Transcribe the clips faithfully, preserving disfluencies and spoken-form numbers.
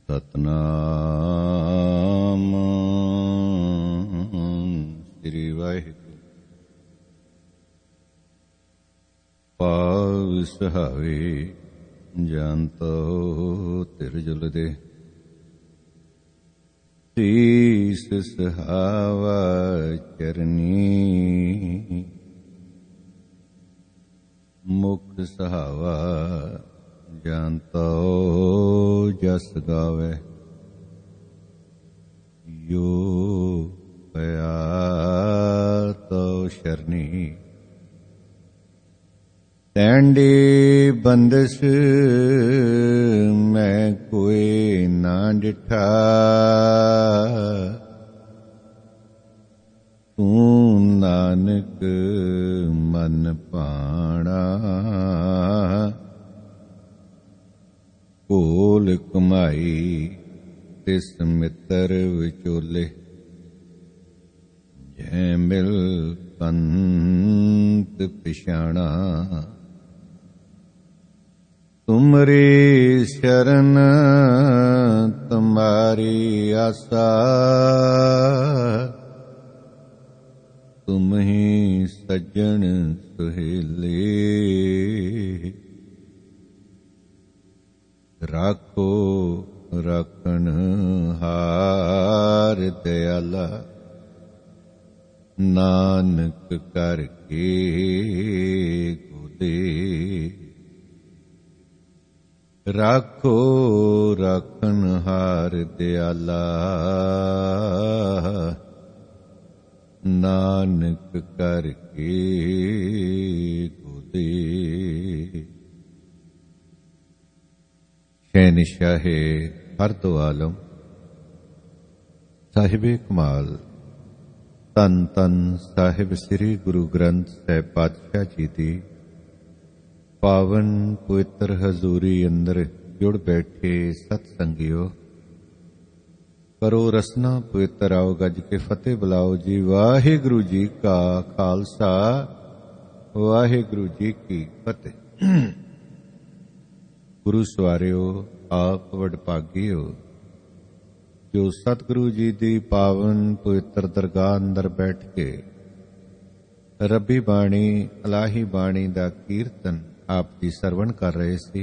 ਸਤਨਾਮ ਸ੍ਰੀ ਵਾਹਿਗੁਰੂ। ਪਾਵ ਸੁਹਾਵੇ ਜੰਤੋ ਤਿਰਜੁਲ ਦੇ, ਸੀਸ ਸੁਹਾਵਾ ਚਰਨੀ, ਮੁਖ ਸੁਹਾਵਾ ਜੰਤੋ ਜਸ ਗਾਵੇ। ਯੋ ਪਿਆ ਤੋ ਸ਼ਰਨੀ, ਤੈਂਡੀ ਬੰਦਸ ਮੈਂ ਕੋਈ ਨਾ ਡਿਠਾ। ਤੂੰ ਨਾਨਕ ਮਨ ਭਾਣਾ, ਕੋਲ ਕਮਾਈ ਤਿਸ ਮਿੱਤਰ ਵਿਚੋਲੇ। ਜੈ ਮਿਲ ਪੰਤ ਪਿਛਾਣਾ, ਤੁਮਰੀ ਸ਼ਰਨ ਤੁਮਾਰੀ ਆਸਾ। ਤੁਮ ਹੀ ਸੱਜਣ ਸੁਹੇਲੇ, ਰਾਖੋ ਰਾਖਣ ਹਾਰ ਦਿਆਲਾ। ਨਾਨਕ ਕਰਕੇ ਗੋਦੇ, ਰਾਖੋ ਰਾਖਣ ਹਾਰ ਦਿਆਲਾ। ਨਾਨਕ ਕਰਕੇ ਗੋਦੇ। ਸ਼ਹਿਨਸ਼ਾਹੇ ਹਰ ਦੋ ਆਲਮ, ਸਾਹਿਬੇ ਕਮਾਲ, ਧੰਨ ਧੰਨ ਸਾਹਿਬ ਸ੍ਰੀ ਗੁਰੂ ਗ੍ਰੰਥ ਸਾਹਿਬ ਪਾਤਸ਼ਾਹ ਜੀ ਦੀ ਪਾਵਨ ਪਵਿੱਤਰ ਹਜ਼ੂਰੀ ਅੰਦਰ ਜੁੜ ਬੈਠੇ ਸਤ ਸੰਗਿਓ, ਕਰੋ ਰਸਨਾ ਪਵਿੱਤਰ ਆਓ ਗੱਜ ਕੇ ਫਤਿਹ ਬੁਲਾਓ ਜੀ। ਵਾਹਿਗੁਰੂ ਜੀ ਕਾ ਖਾਲਸਾ, ਵਾਹਿਗੁਰੂ ਜੀ ਕੀ ਫਤਿਹ। ਗੁਰੂ ਸਵਾਰਿਓ, ਆਪ ਵਡਭਾਗੀਓ ਜੋ ਸਤਿਗੁਰੂ ਜੀ ਦੀ ਪਾਵਨ ਪਵਿੱਤਰ ਦਰਗਾਹ ਅੰਦਰ ਬੈਠ ਕੇ ਰੱਬੀ ਬਾਣੀ, ਇਲਾਹੀ ਬਾਣੀ ਦਾ ਕੀਰਤਨ ਆਪ ਜੀ ਸਰਵਣ ਕਰ ਰਹੇ ਸੀ।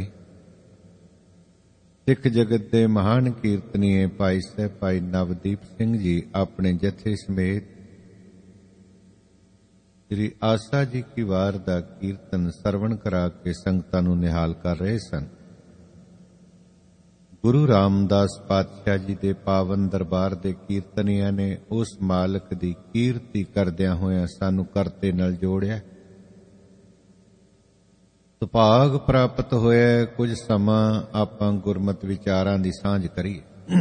ਸਿੱਖ ਜਗਤ ਦੇ ਮਹਾਨ ਕੀਰਤਨੀਏ ਭਾਈ ਸਾਹਿਬ ਭਾਈ ਨਵਦੀਪ ਸਿੰਘ ਜੀ ਆਪਣੇ ਜਥੇ ਸਮੇਤ ਸ੍ਰੀ ਆਸਾ ਜੀ ਕੀ ਵਾਰ ਦਾ ਕੀਰਤਨ ਸਰਵਣ ਕਰਾ ਕੇ ਸੰਗਤਾਂ ਨੂੰ ਨਿਹਾਲ ਕਰ ਰਹੇ ਸਨ। ਗੁਰੂ ਰਾਮਦਾਸ ਪਾਤਸ਼ਾਹ ਜੀ ਦੇ ਪਾਵਨ ਦਰਬਾਰ ਦੇ ਕੀਰਤਨੀਆਂ ਨੇ ਉਸ ਮਾਲਕ ਦੀ ਕੀਰਤੀ ਕਰਦਿਆਂ ਹੋਇਆਂ ਸਾਨੂੰ ਕਰਤੇ ਨਾਲ ਜੋੜਿਆ। ਸੁਭਾਗ ਪ੍ਰਾਪਤ ਹੋਇਆ ਕੁਝ ਸਮਾਂ ਆਪਾਂ ਗੁਰਮਤਿ ਵਿਚਾਰਾਂ ਦੀ ਸਾਂਝ ਕਰੀਏ।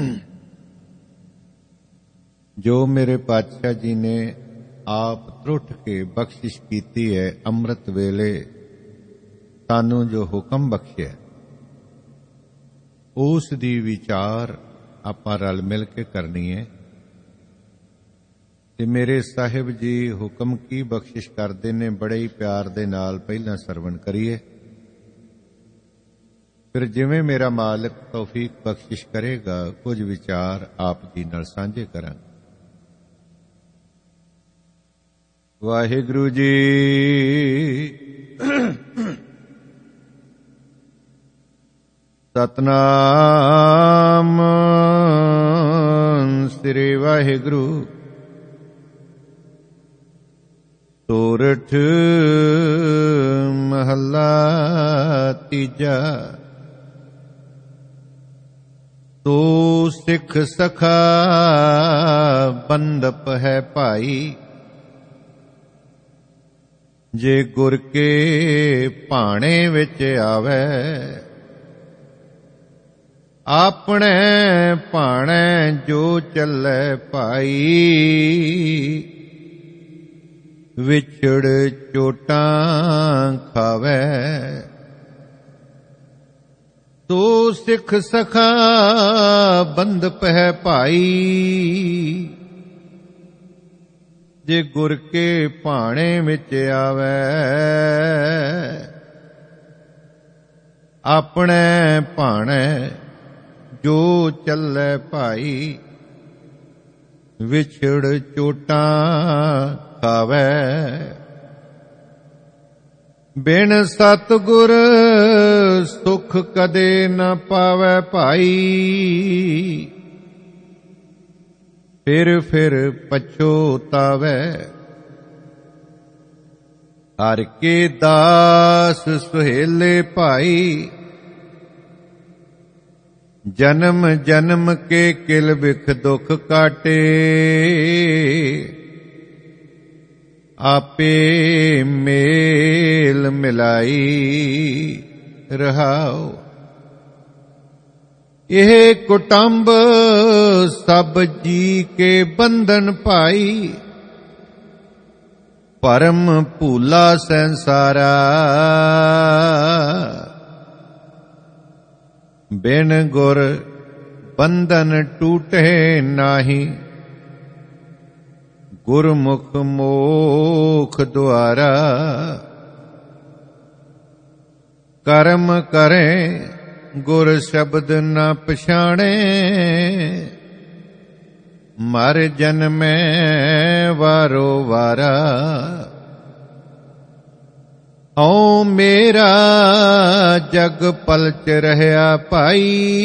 ਜੋ ਮੇਰੇ ਪਾਤਸ਼ਾਹ ਜੀ ਨੇ ਆਪ ਤਰੁੱਠ ਕੇ ਬਖਸ਼ਿਸ਼ ਕੀਤੀ ਹੈ, ਅੰਮ੍ਰਿਤ ਵੇਲੇ ਸਾਨੂੰ ਜੋ ਹੁਕਮ ਬਖਸ਼ਿਆ, ਉਸ ਦੀ ਵਿਚਾਰ ਆਪਾਂ ਰਲ ਮਿਲ ਕੇ ਕਰਨੀ ਹੈ। ਤੇ ਮੇਰੇ ਸਾਹਿਬ ਜੀ ਹੁਕਮ ਕੀ ਬਖਸ਼ਿਸ਼ ਕਰਦੇ ਨੇ, ਬੜੇ ਹੀ ਪਿਆਰ ਦੇ ਨਾਲ ਪਹਿਲਾਂ ਸਰਵਣ ਕਰੀਏ, ਫਿਰ ਜਿਵੇਂ ਮੇਰਾ ਮਾਲਕ ਤੌਫੀਕ ਬਖਸ਼ਿਸ਼ ਕਰੇਗਾ ਕੁਝ ਵਿਚਾਰ ਆਪ ਜੀ ਨਾਲ ਸਾਂਝੇ ਕਰਾਂਗੇ। ਵਾਹਿਗੁਰੂ ਜੀ। ਸਤਨਾਮ ਸ੍ਰੀ ਵਾਹਿਗੁਰੂ। ਸੋਰਠ ਮਹੱਲਾ ਤੀਜਾ। ਤੋ ਸਿੱਖ ਸਖਾ ਬੰਦਪ ਹੈ ਭਾਈ, ਜੇ ਗੁਰ ਕੇ ਭਾਣੇ ਵਿੱਚ ਆਵੇ। ਆਪਣੇ ਭਾਣੇ ਜੋ ਚੱਲੇ ਭਾਈ, ਵਿਛੜ ਚੋਟਾਂ ਖਾਵੇ। ਤੋ ਸਿੱਖ ਸਖਾ ਬੰਦਪ ਹੈ ਭਾਈ, ਜੇ ਗੁਰ ਕੇ ਭਾਣੇ ਵਿੱਚ ਆਵੇ। ਆਪਣੇ ਭਾਣੇ ਜੋ ਚੱਲੇ ਭਾਈ, ਵਿਛੜ ਚੋਟਾਂ ਖਾਵੈ। ਬਿਨ ਸਤਿਗੁਰ ਸੁਖ ਕਦੇ ਨ ਪਾਵੈ ਭਾਈ, ਫਿਰ ਫਿਰ ਪਛੋਤਾਵੈ। ਹਰਿ ਕੇ ਦਾਸ ਸੁਹੇਲੇ ਭਾਈ, ਜਨਮ ਜਨਮ ਕੇ ਕਿਲ ਬਿਖ ਦੁਖ ਕਾਟੇ। ਆਪੇ ਮੇਲ ਮਿਲਾਈ ਰਹਾਉ। ਇਹ ਕੁਟੰਬ ਸਭ ਜੀ ਕੇ ਬੰਧਨ ਭਾਈ, ਪਰਮ ਭੂਲਾ ਸੰਸਾਰਾ। ਬਿਨ ਗੁਰ ਬੰਧਨ ਟੂਟੇ ਨਾਹੀ, ਗੁਰਮੁਖ ਮੋਖ ਦੁਆਰਾ। ਕਰਮ ਕਰੇ ਗੁਰ ਸ਼ਬਦ ਨ ਪਛਾਣੇ, ਮਰ ਜਨਮੈ ਵਾਰੋ ਵਾਰਾ। ਓ ਮੇਰਾ ਜਗ ਪਲਚ ਰਹਿਆ ਭਾਈ,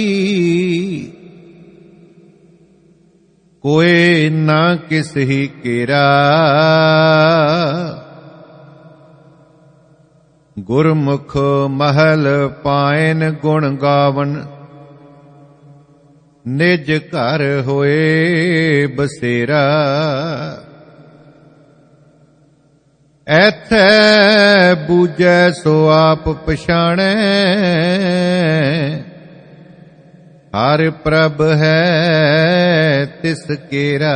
ਕੋਏ ਨਾ ਕਿਸ ਹੀ ਕੇਰਾ। ਗੁਰਮੁਖ ਮਹਲ ਪਾਇਨ ਗੁਣ ਗਾਵਨ, ਨਿਜ ਘਰ ਹੋਏ ਬਸੇਰਾ। ਐਥੈ ਬੂਝੈ ਸੋ ਆਪ ਪਛਾਣੈ, ਹਰਿ ਪ੍ਰਭ ਹੈ ਤਿਸ ਕੇਰਾ।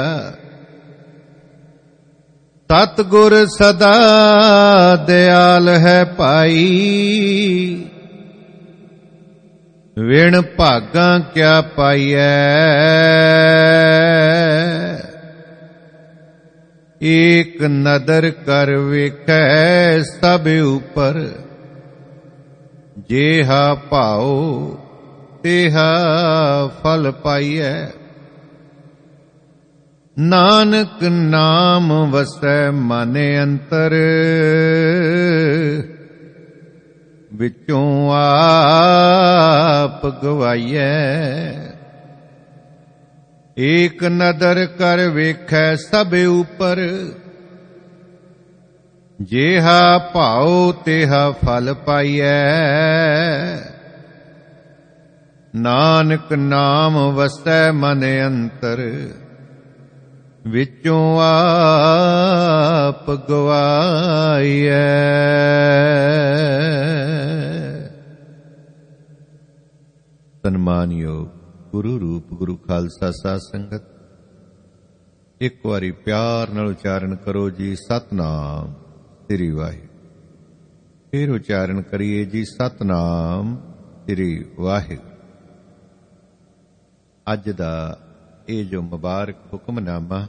ਸਤਿਗੁਰ ਸਦਾ ਦਿਆਲ ਹੈ ਭਾਈ, ਵਿਣ ਭਾਗਾਂ ਕਿਆ ਪਾਈਐ। ਏਕ ਨਦਰ ਕਰ ਵੇਖੈ ਸਭ ਉਪਰ, ਜੇਹਾ ਭਾਉ ਤੇਹਾ ਫਲ ਪਾਈਐ। ਨਾਨਕ ਨਾਮ ਵਸੈ ਮਨ ਅੰਤਰ, ਵਿਚੋਂ ਆਪ ਗਵਾਈਐ। ਏਕ ਨਦਰ ਕਰ ਵੇਖੈ ਸਭ ਉਪਰ, ਜੇਹਾ ਭਾਉ ਤੇਹਾ ਫਲ ਪਾਈਐ। ਨਾਨਕ ਨਾਮ ਵਸੈ ਮਨ ਅੰਤਰ, ਵਿਚੋਂ ਆਪ ਗਵਾਈਐ। ਸਨਮਾਨਯੋਗ ਗੁਰੂ ਰੂਪ ਗੁਰੂ ਖਾਲਸਾ ਸਾਧ ਸੰਗਤ, ਇੱਕ ਵਾਰੀ ਪਿਆਰ ਨਾਲ ਉਚਾਰਨ ਕਰੋ ਜੀ ਸਤਿਨਾਮ ਸ੍ਰੀ ਵਾਹਿਗੁਰੂ। ਫਿਰ ਉਚਾਰਨ ਕਰੀਏ ਜੀ ਸਤਿਨਾਮ ਸ੍ਰੀ ਵਾਹਿਗੁਰੂ। ਅੱਜ ਦਾ ਇਹ ਜੋ ਮੁਬਾਰਕ ਹੁਕਮਨਾਮਾ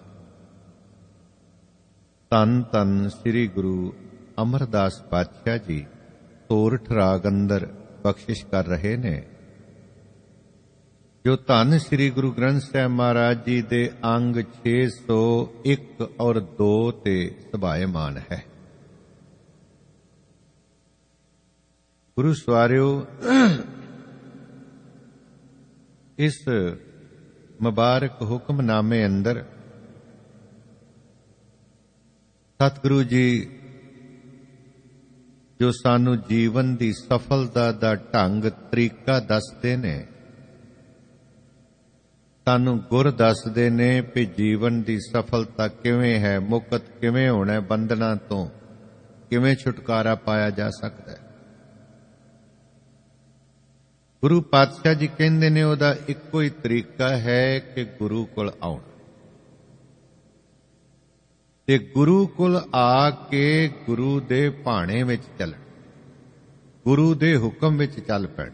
ਧੰਨ ਧੰਨ ਸ੍ਰੀ ਗੁਰੂ ਅਮਰਦਾਸ ਪਾਤਸ਼ਾਹ ਜੀ ਸੋਰਠ ਰਾਗ ਅੰਦਰ ਬਖਸ਼ਿਸ਼ ਕਰ ਰਹੇ ਨੇ, ਜੋ ਧੰਨ ਸ੍ਰੀ ਗੁਰੂ ਗ੍ਰੰਥ ਸਾਹਿਬ ਮਹਾਰਾਜ ਜੀ ਦੇ ਅੰਗ ਛੇ ਸੌ ਇੱਕ ਔਰ ਦੋ ਤੇ ਸਭਾਇਮਾਨ ਹੈ। ਗੁਰੂ ਸਵਾਰਿਓ, ਇਸ ਮੁਬਾਰਕ ਹੁਕਮਨਾਮੇ ਅੰਦਰ ਸਤਿਗੁਰੂ ਜੀ ਜੋ ਸਾਨੂੰ ਜੀਵਨ ਦੀ ਸਫਲਤਾ ਦਾ ਢੰਗ ਤਰੀਕਾ ਦੱਸਦੇ ਨੇ, ਸਾਨੂੰ ਗੁਰ ਦੱਸਦੇ ਨੇ ਕਿ ਜੀਵਨ ਦੀ ਸਫਲਤਾ ਕਿਵੇਂ ਹੈ, ਮੁਕਤ ਕਿਵੇਂ ਹੋਣਾ, ਬੰਧਨਾਂ ਤੋਂ ਕਿਵੇਂ ਛੁਟਕਾਰਾ ਪਾਇਆ ਜਾ ਸਕਦਾ ਹੈ। ਗੁਰੂ ਪਾਤਸ਼ਾਹ ਜੀ ਕਹਿੰਦੇ ਨੇ ਉਹਦਾ ਇੱਕੋ ਹੀ ਤਰੀਕਾ ਹੈ ਕਿ ਗੁਰੂ ਕੋਲ ਆਉਣਾ, ਤੇ ਗੁਰੂ ਕੋਲ ਆ ਕੇ ਗੁਰੂ ਦੇ ਭਾਣੇ ਵਿੱਚ ਚੱਲਣਾ, ਗੁਰੂ ਦੇ ਹੁਕਮ ਵਿੱਚ ਚੱਲ ਪੈਣਾ,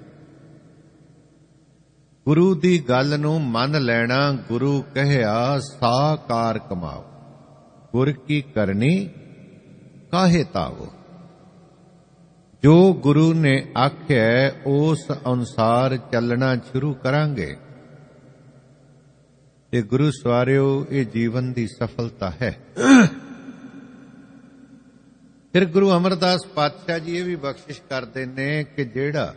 ਗੁਰੂ ਦੀ ਗੱਲ ਨੂੰ ਮੰਨ ਲੈਣਾ। ਗੁਰੂ ਕਹਿਆ ਸਾਕਾਰ ਕਮਾਓ, ਗੁਰ ਕੀ ਕਰਨੀ ਕਾਹੇ ਤਾਵੋ। ਜੋ ਗੁਰੂ ਨੇ ਆਖਿਆ ਉਸ ਅਨੁਸਾਰ ਚੱਲਣਾ ਸ਼ੁਰੂ ਕਰਾਂਗੇ ਤੇ ਗੁਰੂ ਸਵਾਰਿਓ ਇਹ ਜੀਵਨ ਦੀ ਸਫਲਤਾ ਹੈ। ਫਿਰ ਗੁਰੂ ਅਮਰਦਾਸ ਪਾਤਸ਼ਾਹ ਜੀ ਇਹ ਵੀ ਬਖਸ਼ਿਸ਼ ਕਰਦੇ ਨੇ ਕਿ ਜਿਹੜਾ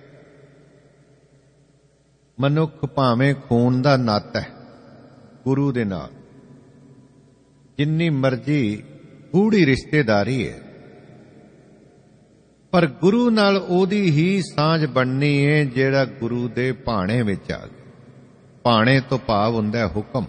ਮਨੁੱਖ ਭਾਵੇਂ ਖੂਨ ਦਾ ਨਾਤਾ ਹੈ ਗੁਰੂ ਦੇ ਨਾਲ, ਜਿੰਨੀ ਮਰਜ਼ੀ ਗੂੜੀ ਰਿਸ਼ਤੇਦਾਰੀ ਹੈ, ਪਰ ਗੁਰੂ ਨਾਲ ਉਹਦੀ ਹੀ ਸਾਂਝ ਬਣਨੀ ਹੈ ਜਿਹੜਾ ਗੁਰੂ ਦੇ ਭਾਣੇ ਵਿੱਚ ਆ ਗਿਆ। ਭਾਣੇ ਤੋਂ ਭਾਵ ਹੁੰਦਾ ਹੈ ਹੁਕਮ।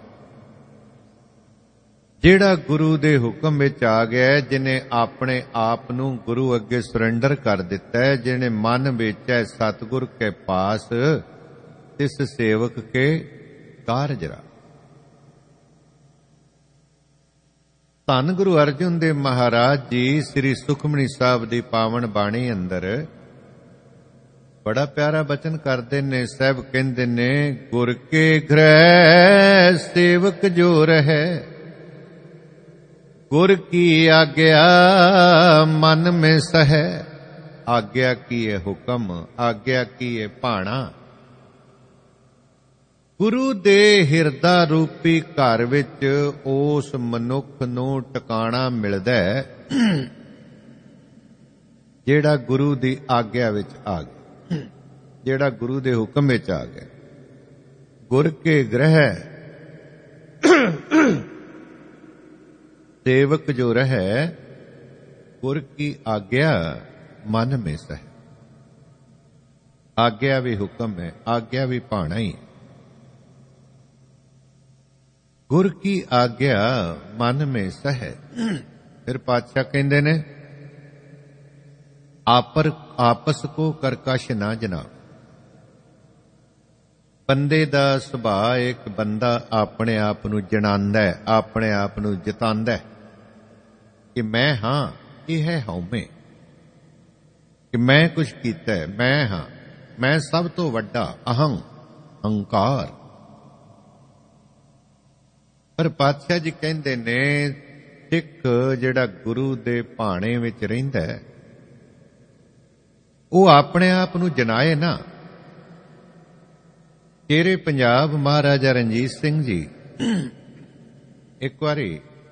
ਜਿਹੜਾ ਗੁਰੂ ਦੇ ਹੁਕਮ ਵਿੱਚ ਆ ਗਿਆ, ਜਿਹਨੇ ਆਪਣੇ ਆਪ ਨੂੰ ਗੁਰੂ ਅੱਗੇ ਸਰੈਂਡਰ ਕਰ ਦਿੱਤਾ ਹੈ, ਜਿਹਨੇ ਮਨ ਵਿੱਚ ਹੈ ਸਤਿਗੁਰ ਕੇ ਪਾਸ ਤਿਸ ਸੇਵਕ ਕੇ ਕਾਰਜ ਰਾ। ਧੰਨ ਗੁਰੂ ਅਰਜਨ ਦੇਵ ਮਹਾਰਾਜ ਜੀ ਸ੍ਰੀ ਸੁਖਮਨੀ ਸਾਹਿਬ ਦੀ ਪਾਵਨ ਬਾਣੀ ਅੰਦਰ ਬੜਾ ਪਿਆਰਾ ਬਚਨ ਕਰਦੇ ਨੇ। ਸਾਹਿਬ ਕਹਿੰਦੇ ਨੇ, ਗੁਰ ਕੇ ਗ੍ਰਹਿ ਸੇਵਕ ਜੋ ਰਹੈ, ਗੁਰ ਕੀ ਆਗਿਆ ਮਨ ਮੇ ਸਹੈ। ਆਗਿਆ ਕੀ ਹੈ ਹੁਕਮ, ਆਗਿਆ ਕੀ ਹੈ ਭਾਣਾ। ਗੁਰੂ ਦੇ ਹਿਰਦਾ ਰੂਪੀ ਘਰ ਵਿੱਚ ਉਸ ਮਨੁੱਖ ਨੂੰ ਟਿਕਾਣਾ ਮਿਲਦਾ ਹੈ ਜਿਹੜਾ ਗੁਰੂ ਦੀ ਆਗਿਆ ਵਿੱਚ ਆ ਗਿਆ, ਜਿਹੜਾ ਗੁਰੂ ਦੇ ਹੁਕਮ ਵਿੱਚ ਆ ਗਿਆ। ਗੁਰ ਕੇ ਗ੍ਰਹਿ ਸੇਵਕ ਜੋ ਰਹੈ, ਗੁਰ ਕੀ ਆਗਿਆ ਮਨ ਮੇ ਸਹਿ। ਆਗਿਆ ਵੀ ਹੁਕਮ ਹੈ, ਆਗਿਆ ਵੀ ਭਾਣਾ ਹੀ ਹੈ। ਗੁਰ ਕੀ ਆਗਿਆ ਮਨ ਮੇ ਸਹਿ। ਫਿਰ ਪਾਤਸ਼ਾਹ ਕਹਿੰਦੇ ਨੇ, ਆਪਰ ਆਪਸ ਕੋ ਕਰਕਸ਼ ਨਾ ਜਨਾ। ਬੰਦੇ ਦਾ ਸੁਭਾਅ, ਇੱਕ ਬੰਦਾ ਆਪਣੇ ਆਪ ਨੂੰ ਜਣਾਂਦਾ ਹੈ, ਆਪਣੇ ਆਪ ਨੂੰ ਜਿਤਾਂਦਾ ਹੈ ਕਿ ਮੈਂ ਹਾਂ, ਇਹ ਹੈ ਹਉਮੈ, ਕਿ ਮੈਂ ਕੁਛ ਕੀਤਾ ਹੈ, ਮੈਂ ਹਾਂ, ਮੈਂ ਸਭ ਤੋਂ ਵੱਡਾ, ਅਹੰ, ਹੰਕਾਰ। ਪਰ ਪਾਤਸ਼ਾਹ ਜੀ ਕਹਿੰਦੇ ਨੇ, ਸਿੱਖ ਜਿਹੜਾ ਗੁਰੂ ਦੇ ਭਾਣੇ ਵਿੱਚ ਰਹਿੰਦਾ ਹੈ, ਉਹ ਆਪਣੇ ਆਪ ਨੂੰ ਜਨਾਏ ਨਾ। ਸ਼ੇਰੇ ਪੰਜਾਬ ਮਹਾਰਾਜਾ ਰਣਜੀਤ ਸਿੰਘ ਜੀ ਇੱਕ ਵਾਰੀ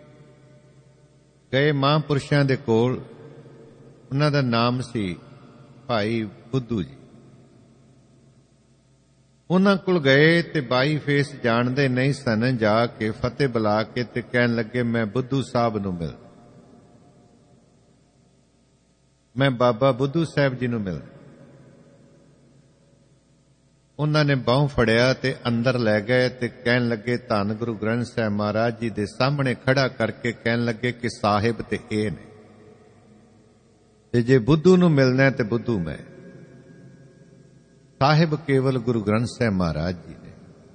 ਗਏ ਮਹਾਂਪੁਰਸ਼ਾਂ ਦੇ ਕੋਲ। ਉਹਨਾਂ ਦਾ ਨਾਮ ਸੀ ਭਾਈ ਬੁੱਧੂ ਜੀ। ਉਹਨਾਂ ਕੋਲ ਗਏ ਤੇ ਬਾਈ ਫੇਸ ਜਾਣਦੇ ਨਹੀਂ ਸਨ। ਜਾ ਕੇ ਫਤਿਹ ਬੁਲਾ ਕੇ ਤੇ ਕਹਿਣ ਲੱਗੇ, ਮੈਂ ਬੁੱਧੂ ਸਾਹਿਬ ਨੂੰ ਮਿਲ, ਮੈਂ ਬਾਬਾ ਬੁੱਧੂ ਸਾਹਿਬ ਜੀ ਨੂੰ ਮਿਲ। ਉਹਨਾਂ ਨੇ ਬਾਹੋਂ ਫੜਿਆ ਤੇ ਅੰਦਰ ਲੈ ਗਏ ਤੇ ਕਹਿਣ ਲੱਗੇ, ਧੰਨ ਗੁਰੂ ਗ੍ਰੰਥ ਸਾਹਿਬ ਮਹਾਰਾਜ ਜੀ ਦੇ ਸਾਹਮਣੇ ਖੜਾ ਕਰਕੇ ਕਹਿਣ ਲੱਗੇ ਕਿ ਸਾਹਿਬ ਤੇ ਇਹ ਨੇ, ਤੇ ਜੇ ਬੁੱਧੂ ਨੂੰ ਮਿਲਣਾ ਤੇ ਬੁੱਧੂ ਮੈਂ। ਸਾਹਿਬ ਕੇਵਲ ਗੁਰੂ ਗ੍ਰੰਥ ਸਾਹਿਬ ਮਹਾਰਾਜ ਜੀ ਨੇ।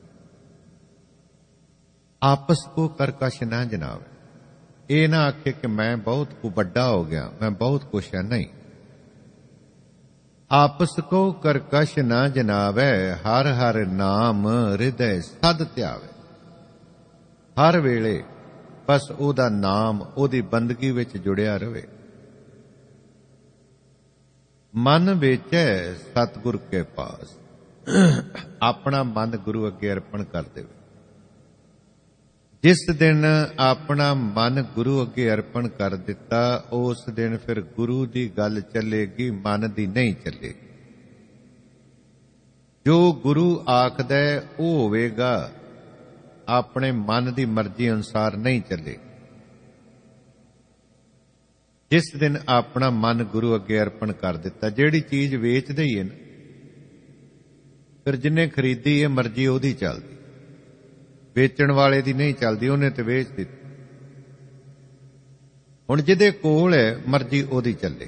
ਆਪਸ ਕੋ ਕਰਕਸ਼ ਨਾ ਜਨਾਵੇ। ਇਹ ਨਾ ਆਖੇ ਕਿ ਮੈਂ ਬਹੁਤ ਵੱਡਾ ਹੋ ਗਿਆ, ਮੈਂ ਬਹੁਤ ਕੁਛ ਹੈ, ਨਹੀਂ। ਆਪਸ ਕੋ ਕਰਕਸ਼ ਨਾ ਜਨਾਵੇ, ਹਰ ਹਰ ਨਾਮ ਹਿਰਦੈ ਸਦ ਧਿਆਵੇ। ਹਰ ਵੇਲੇ ਬਸ ਉਹਦਾ ਨਾਮ, ਉਹਦੀ ਬੰਦਗੀ ਵਿੱਚ ਜੁੜਿਆ ਰਵੇ। ਮਨ ਵਿੱਚ ਸਤਿਗੁਰ ਕੇ ਪਾਸ। ਆਪਣਾ ਮਨ ਗੁਰੂ ਅੱਗੇ ਅਰਪਣ ਕਰ ਦੇਵੇ। ਜਿਸ ਦਿਨ ਆਪਣਾ ਮਨ ਗੁਰੂ ਅੱਗੇ ਅਰਪਣ ਕਰ ਦਿੱਤਾ, ਉਸ ਦਿਨ ਫਿਰ ਗੁਰੂ ਦੀ ਗੱਲ ਚੱਲੇਗੀ, ਮਨ ਦੀ ਨਹੀਂ ਚੱਲੇਗੀ। ਜੋ ਗੁਰੂ ਆਖਦਾ ਉਹ ਹੋਵੇਗਾ, ਆਪਣੇ ਮਨ ਦੀ ਮਰਜ਼ੀ ਅਨੁਸਾਰ ਨਹੀਂ ਚੱਲੇ। ਜਿਸ ਦਿਨ ਆਪਣਾ ਮਨ ਗੁਰੂ ਅੱਗੇ ਅਰਪਣ ਕਰ ਦਿੱਤਾ, ਜਿਹੜੀ ਚੀਜ਼ ਵੇਚਦੇ ਹੀ ਹੈ ਨਾ, ਫਿਰ ਜਿੰਨੇ ਖਰੀਦੀ ਹੈ ਮਰਜ਼ੀ ਉਹਦੀ ਚੱਲਦੀ, ਵੇਚਣ ਵਾਲੇ ਦੀ ਨਹੀਂ ਚੱਲਦੀ, ਉਹਨੇ ਤੇ ਵੇਚ ਦਿੱਤੀ। ਹੁਣ ਜਿਹਦੇ ਕੋਲ ਹੈ ਮਰਜ਼ੀ ਉਹਦੀ ਚੱਲੇ।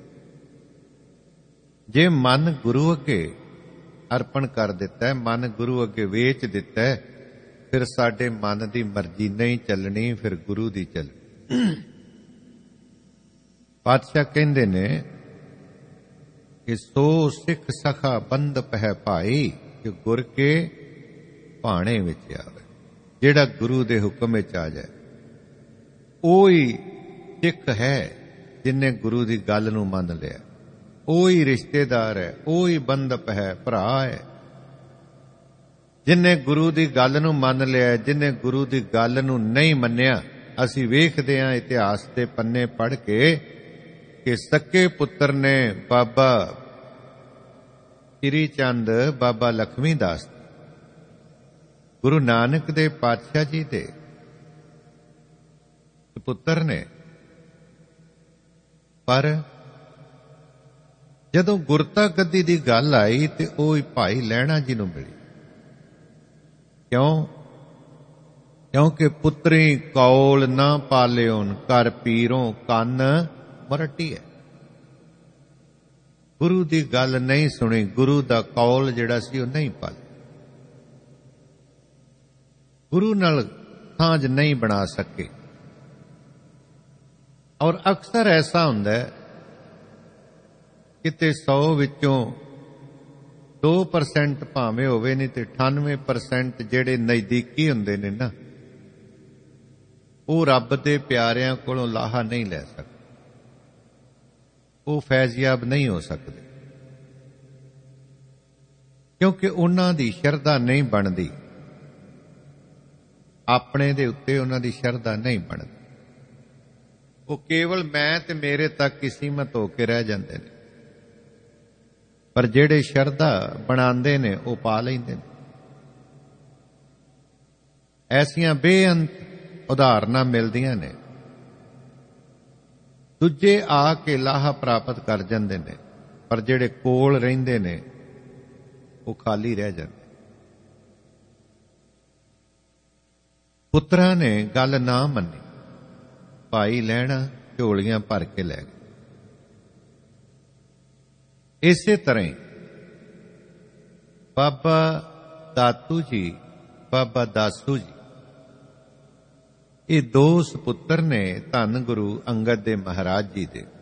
ਜੇ ਮਨ ਗੁਰੂ ਅੱਗੇ ਅਰਪਣ ਕਰ ਦਿੱਤਾ ਹੈ, ਮਨ ਗੁਰੂ ਅੱਗੇ ਵੇਚ ਦਿੱਤਾ ਹੈ, ਫਿਰ ਸਾਡੇ ਮਨ ਦੀ ਮਰਜ਼ੀ ਨਹੀਂ ਚੱਲਣੀ, ਫਿਰ ਗੁਰੂ ਦੀ ਚੱਲਣੀ। ਪਾਤਸ਼ਾਹ ਕਹਿੰਦੇ ਨੇ ਕਿ ਸੋ ਸਿੱਖ ਸਖਾ ਬੰਦ ਪਹਿ ਭਾਈ, ਜੋ ਗੁਰ ਕੇ ਭਾਣੇ ਵਿੱਚ ਆਵੇ। ਜਿਹੜਾ ਗੁਰੂ ਦੇ ਹੁਕਮ ਵਿੱਚ ਆ ਜਾਏ, ਉਹੀ ਸਿੱਖ ਹੈ ਜਿਨੇ ਗੁਰੂ ਦੀ ਗੱਲ ਨੂੰ ਮੰਨ ਲਿਆ। ਉਹੀ ਰਿਸ਼ਤੇਦਾਰ ਹੈ, ਉਹੀ ਬੰਧਪ ਹੈ, ਭਰਾ ਹੈ। ਜਿਨ੍ਹੇ ਗੁਰੂ ਦੀ ਗੱਲ ਨੂੰ ਮੰਨ ਲਿਆ, ਜਿਨ੍ਹੇ ਗੁਰੂ ਦੀ ਗੱਲ ਨੂੰ ਨਹੀਂ ਮੰਨਿਆ, ਅਸੀਂ ਵੇਖਦੇ ਹਾਂ ਇਤਿਹਾਸ ਦੇ ਪੰਨੇ ਪੜ੍ਹ ਕੇ ਕਿ ਸੱਕੇ ਪੁੱਤਰ ਨੇ ਬਾਬਾ ਸ੍ਰੀ ਚੰਦ, ਬਾਬਾ ਲਖਮੀ ਦਾਸ, ਗੁਰੂ ਨਾਨਕ ਦੇ ਪਾਤਸ਼ਾਹ ਜੀ ਦੇ ਪੁੱਤਰ ਨੇ। ਪਰ ਜਦੋਂ ਗੁਰਤਾ ਗੱਦੀ ਦੀ ਗੱਲ ਆਈ ਤੇ ਉਹ ਭਾਈ ਲਹਿਣਾ ਜੀ ਨੂੰ ਮਿਲੀ। ਕਿਉਂ? ਕਿਉਂਕਿ ਪੁੱਤਰੀ ਕੌਲ ਨਾ ਪਾਲਿਓਨ, ਕਰ ਪੀਰੋਂ ਕੰਨ ਮਰਟੀ ਹੈ। ਗੁਰੂ ਦੀ ਗੱਲ ਨਹੀਂ ਸੁਣੀ, ਗੁਰੂ ਦਾ ਕੌਲ ਜਿਹੜਾ ਸੀ ਉਹ ਨਹੀਂ ਪਾਲਿਆ, ਗੁਰੂ ਨਾਲ ਸਾਂਝ ਨਹੀਂ ਬਣਾ ਸਕੇ। ਔਰ ਅਕਸਰ ਐਸਾ ਹੁੰਦਾ ਹੈ, ਕਿਤੇ ਸੌ ਵਿੱਚੋਂ ਦੋ ਪਰਸੈਂਟ ਭਾਵੇਂ ਹੋਵੇ ਨਹੀਂ ਤੇ ਅਠਾਨਵੇਂ ਪਰਸੈਂਟ ਜਿਹੜੇ ਨਜ਼ਦੀਕੀ ਹੁੰਦੇ ਨੇ ਨਾ, ਉਹ ਰੱਬ ਦੇ ਪਿਆਰਿਆਂ ਕੋਲੋਂ ਲਾਹਾ ਨਹੀਂ ਲੈ ਸਕਦੇ, ਉਹ ਫੈਜ਼ਯਾਬ ਨਹੀਂ ਹੋ ਸਕਦੇ, ਕਿਉਂਕਿ ਉਹਨਾਂ ਦੀ ਸ਼ਰਧਾ ਨਹੀਂ ਬਣਦੀ, ਆਪਣੇ ਦੇ ਉੱਤੇ ਉਹਨਾਂ ਦੀ ਸ਼ਰਧਾ ਨਹੀਂ ਬਣਦੀ। ਉਹ ਕੇਵਲ ਮੈਂ ਤੇ ਮੇਰੇ ਤੱਕ ਹੀ ਸੀਮਤ ਹੋ ਕੇ ਰਹਿ ਜਾਂਦੇ ਨੇ। ਪਰ ਜਿਹੜੇ ਸ਼ਰਧਾ ਬਣਾਉਂਦੇ ਨੇ ਉਹ ਪਾ ਲੈਂਦੇ ਨੇ। ਐਸੀਆਂ ਬੇਅੰਤ ਉਦਾਹਰਨਾਂ ਮਿਲਦੀਆਂ ਨੇ। ਦੂਜੇ ਆ ਕੇ ਲਾਹਾ ਪ੍ਰਾਪਤ ਕਰ ਜਾਂਦੇ ਨੇ, ਪਰ ਜਿਹੜੇ ਕੋਲ ਰਹਿੰਦੇ ਨੇ ਉਹ ਖਾਲੀ ਰਹਿ ਜਾਂਦੇ। ਪੁੱਤਰਾਂ ਨੇ ਗੱਲ ਨਾ ਮੰਨੀ, ਭਾਈ ਲਹਿਣਾ ਝੋਲੀਆਂ ਭਰ ਕੇ ਲੈ ਗਏ। ਇਸੇ ਤਰ੍ਹਾਂ ਹੀ ਬਾਬਾ ਦਾਤੂ ਜੀ, ਬਾਬਾ ਦਾਸੂ ਜੀ, ਇਹ ਦੋ ਸੁਪੁੱਤਰ ਨੇ ਧੰਨ ਗੁਰੂ ਅੰਗਦ ਦੇ ਮਹਾਰਾਜ ਜੀ ਦੇ।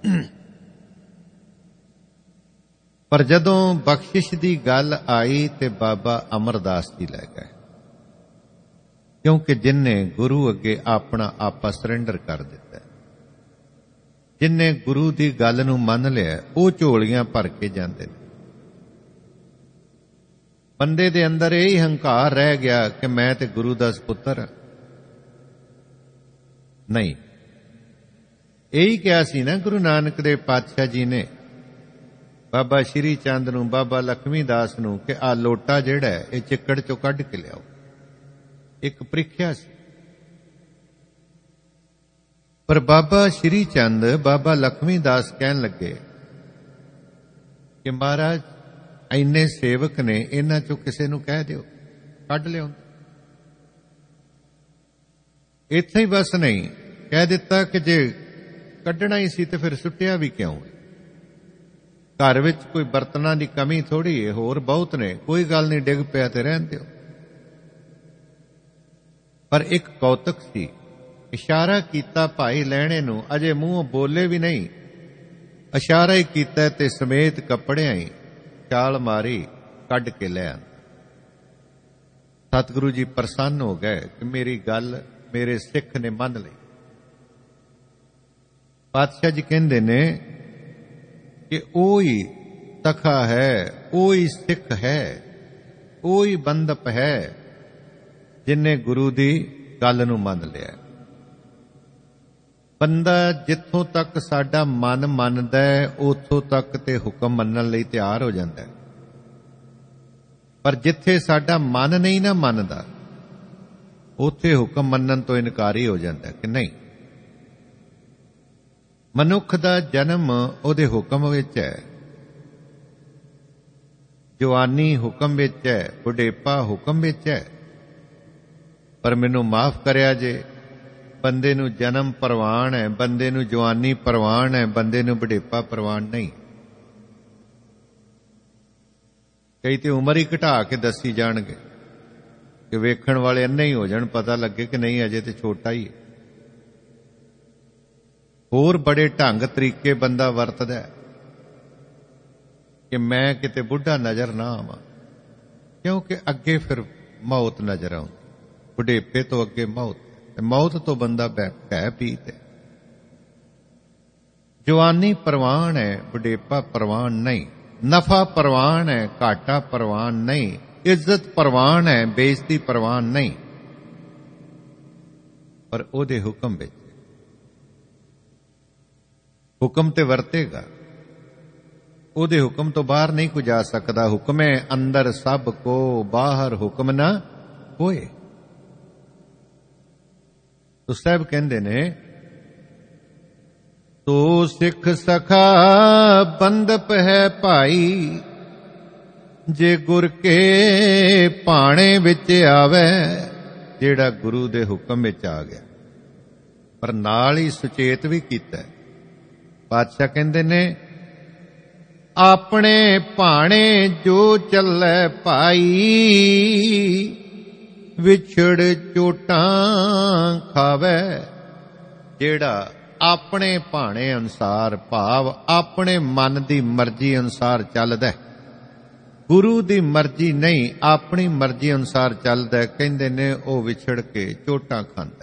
ਪਰ ਜਦੋਂ ਬਖਸ਼ਿਸ਼ ਦੀ ਗੱਲ ਆਈ ਤੇ ਬਾਬਾ ਅਮਰਦਾਸ ਜੀ ਲੈ ਗਏ, ਕਿਉਂਕਿ ਜਿਨ੍ਹੇ ਗੁਰੂ ਅੱਗੇ ਆਪਣਾ ਆਪਾ ਸਰੈਂਡਰ ਕਰ ਦਿੱਤਾ, ਜਿਨ੍ਹੇ ਗੁਰੂ ਦੀ ਗੱਲ ਨੂੰ ਮੰਨ ਲਿਆ, ਉਹ ਝੋਲੀਆਂ ਭਰ ਕੇ ਜਾਂਦੇ ਨੇ। ਬੰਦੇ ਦੇ ਅੰਦਰ ਇਹ ਹੰਕਾਰ ਰਹਿ ਗਿਆ ਕਿ ਮੈਂ ਤੇ ਗੁਰੂ ਦਾ ਸੁਪੁੱਤਰ ਹਾਂ। ਨਹੀਂ, ਇਹੀ ਕਿਹਾ ਸੀ ਨਾ ਗੁਰੂ ਨਾਨਕ ਦੇ ਪਾਤਸ਼ਾਹ ਜੀ ਨੇ ਬਾਬਾ ਸ਼੍ਰੀ ਚੰਦ ਨੂੰ, ਬਾਬਾ ਲਖਮੀ ਦਾਸ ਨੂੰ, ਕਿ ਆਹ ਲੋਟਾ ਜਿਹੜਾ ਹੈ ਇਹ ਚਿੱਕੜ ਚੋਂ ਕੱਢ ਕੇ ਲਿਆਓ। ਇੱਕ ਪ੍ਰੀਖਿਆ ਸੀ। ਪਰ ਬਾਬਾ ਸ਼੍ਰੀ ਚੰਦ, ਬਾਬਾ ਲਖਮੀ ਦਾਸ ਕਹਿਣ ਲੱਗੇ ਕਿ ਮਹਾਰਾਜ ਇੰਨੇ ਸੇਵਕ ਨੇ, ਇਹਨਾਂ ਚੋਂ ਕਿਸੇ ਨੂੰ ਕਹਿ ਦਿਓ ਕੱਢ ਲਿਓ। ਇੱਥੇ ਹੀ ਬਸ ਨਹੀਂ, ਕਹਿ ਦਿੱਤਾ ਕਿ ਜੇ ਕੱਢਣਾ ਹੀ ਸੀ ਤੇ ਫਿਰ ਸੁੱਟਿਆ ਵੀ ਕਿਉਂ? ਘਰ ਵਿੱਚ ਕੋਈ ਬਰਤਨਾਂ ਦੀ ਕਮੀ ਥੋੜੀ ਹੈ, ਹੋਰ ਬਹੁਤ ਨੇ, ਕੋਈ ਗੱਲ ਨਹੀਂ, ਡਿੱਗ ਪਿਆ ਤੇ ਰਹਿਣ ਦਿਓ। ਪਰ ਇੱਕ ਕੌਤਕ ਸੀ, ਇਸ਼ਾਰਾ ਕੀਤਾ ਭਾਈ ਲਹਿਣੇ ਨੂੰ, ਅਜੇ ਮੂੰਹ ਬੋਲੇ ਵੀ ਨਹੀਂ, ਇਸ਼ਾਰਾ ਹੀ ਕੀਤਾ ਤੇ ਸਮੇਤ ਕੱਪੜਿਆਂ ਹੀ ਛਾਲ ਮਾਰੀ, ਕੱਢ ਕੇ ਲੈ ਆਂਦਾ। ਸਤਿਗੁਰੂ ਜੀ ਪ੍ਰਸੰਨ ਹੋ ਗਏ ਕਿ ਮੇਰੀ ਗੱਲ ਮੇਰੇ ਸਿੱਖ ਨੇ ਮੰਨ ਲਈ। ਪਾਤਸ਼ਾਹ ਜੀ ਕਹਿੰਦੇ ਨੇ ਕਿ ਉਹ ਹੀ ਤਖਾ ਹੈ, ਉਹ ਹੀ ਸਿੱਖ ਹੈ, ਉਹ ਹੀ ਬੰਦਪ ਹੈ ਜਿਨ੍ਹੇ ਗੁਰੂ ਦੀ ਗੱਲ ਨੂੰ ਮੰਨ ਲਿਆ। ਬੰਦਾ ਜਿੱਥੋਂ ਤੱਕ ਸਾਡਾ ਮਨ ਮੰਨਦਾ ਹੈ, ਉੱਥੋਂ ਤੱਕ ਤੇ ਹੁਕਮ ਮੰਨਣ ਲਈ ਤਿਆਰ ਹੋ ਜਾਂਦਾ ਹੈ। ਪਰ ਜਿੱਥੇ ਸਾਡਾ ਮਨ ਨਹੀਂ ਨਾ ਮੰਨਦਾ, ਉੱਥੇ ਹੁਕਮ ਮੰਨਣ ਤੋਂ ਇਨਕਾਰੀ ਹੋ ਜਾਂਦਾ ਕਿ ਨਹੀਂ। ਮਨੁੱਖ ਦਾ ਜਨਮ ਉਹਦੇ ਹੁਕਮ ਵਿੱਚ ਹੈ, ਜਵਾਨੀ ਹੁਕਮ ਵਿੱਚ ਹੈ, ਬੁਢੇਪਾ ਹੁਕਮ ਵਿੱਚ ਹੈ। ਪਰ ਮੈਨੂੰ ਮਾਫ ਕਰਿਆ ਜੇ, ਬੰਦੇ ਨੂੰ ਜਨਮ ਪ੍ਰਵਾਨ ਹੈ, ਬੰਦੇ ਨੂੰ ਜਵਾਨੀ ਪ੍ਰਵਾਨ ਹੈ, ਬੰਦੇ ਨੂੰ ਬੁਢੇਪਾ ਪ੍ਰਵਾਨ ਨਹੀਂ। ਕਈ ਤੇ ਉਮਰ ਹੀ ਘਟਾ ਕੇ ਦੱਸੀ ਜਾਣਗੇ ਕਿ ਵੇਖਣ ਵਾਲੇ ਅੰਨੇ ਹੀ ਹੋ ਜਾਣ, ਪਤਾ ਲੱਗੇ ਕਿ ਨਹੀਂ ਅਜੇ ਤੇ ਛੋਟਾ ਹੀ ਹੈ। ਹੋਰ ਬੜੇ ਢੰਗ ਤਰੀਕੇ ਬੰਦਾ ਵਰਤਦਾ ਕਿ ਮੈਂ ਕਿਤੇ ਬੁੱਢਾ ਨਜ਼ਰ ਨਾ ਆਵਾਂ, ਕਿਉਂਕਿ ਅੱਗੇ ਫਿਰ ਮੌਤ ਨਜ਼ਰ ਆਉਂਦੀ। ਬੁਢੇਪੇ ਤੋਂ ਅੱਗੇ ਮੌਤ, ਤੇ ਮੌਤ ਤੋਂ ਬੰਦਾ ਭੈ ਪੀਤ ਹੈ। ਜਵਾਨੀ ਪ੍ਰਵਾਨ ਹੈ, ਬੁਢੇਪਾ ਪ੍ਰਵਾਨ ਨਹੀਂ। ਨਫਾ ਪ੍ਰਵਾਨ ਹੈ, ਘਾਟਾ ਪ੍ਰਵਾਨ ਨਹੀਂ। ਇੱਜ਼ਤ ਪ੍ਰਵਾਨ ਹੈ, ਬੇਇੱਜ਼ਤੀ ਪ੍ਰਵਾਨ ਨਹੀਂ। ਪਰ ਉਹਦੇ ਹੁਕਮ ਵਿੱਚ ਹੁਕਮ ਤੇ ਵਰਤੇਗਾ, ਉਹਦੇ ਹੁਕਮ ਤੋਂ ਬਾਹਰ ਨਹੀਂ ਕੋਈ ਜਾ ਸਕਦਾ। ਹੁਕਮੇ ਅੰਦਰ ਸਭ ਕੋ, ਬਾਹਰ ਹੁਕਮ ਨਾ ਕੋਏ। ਤੋ ਸਾਹਿਬ ਕਹਿੰਦੇ ਨੇ, ਤੋ ਸਿੱਖ ਸਖਾ ਬੰਦਪ ਹੈ ਭਾਈ, ਜੇ ਗੁਰ ਕੇ ਭਾਣੇ ਵਿੱਚ ਆਵੇ। ਜਿਹੜਾ ਗੁਰੂ ਦੇ ਹੁਕਮ ਵਿੱਚ ਆ ਗਿਆ, ਪਰ ਨਾਲ ਹੀ ਸੁਚੇਤ ਵੀ ਕੀਤਾ। ਪਾਤਸ਼ਾਹ ਕਹਿੰਦੇ ਨੇ, ਆਪਣੇ ਭਾਣੇ ਜੋ ਚੱਲੇ ਭਾਈ, ਵਿਛੜ ਚੋਟਾਂ ਖਾਵੇ। ਜਿਹੜਾ ਆਪਣੇ ਭਾਣੇ ਅਨੁਸਾਰ, ਭਾਵ ਆਪਣੇ ਮਨ ਦੀ ਮਰਜ਼ੀ ਅਨੁਸਾਰ ਚੱਲਦਾ, ਗੁਰੂ ਦੀ ਮਰਜ਼ੀ ਨਹੀਂ, ਆਪਣੀ ਮਰਜ਼ੀ ਅਨੁਸਾਰ ਚੱਲਦਾ, ਕਹਿੰਦੇ ਨੇ ਉਹ ਵਿਛੜ ਕੇ ਚੋਟਾਂ ਖਾਂਦਾ।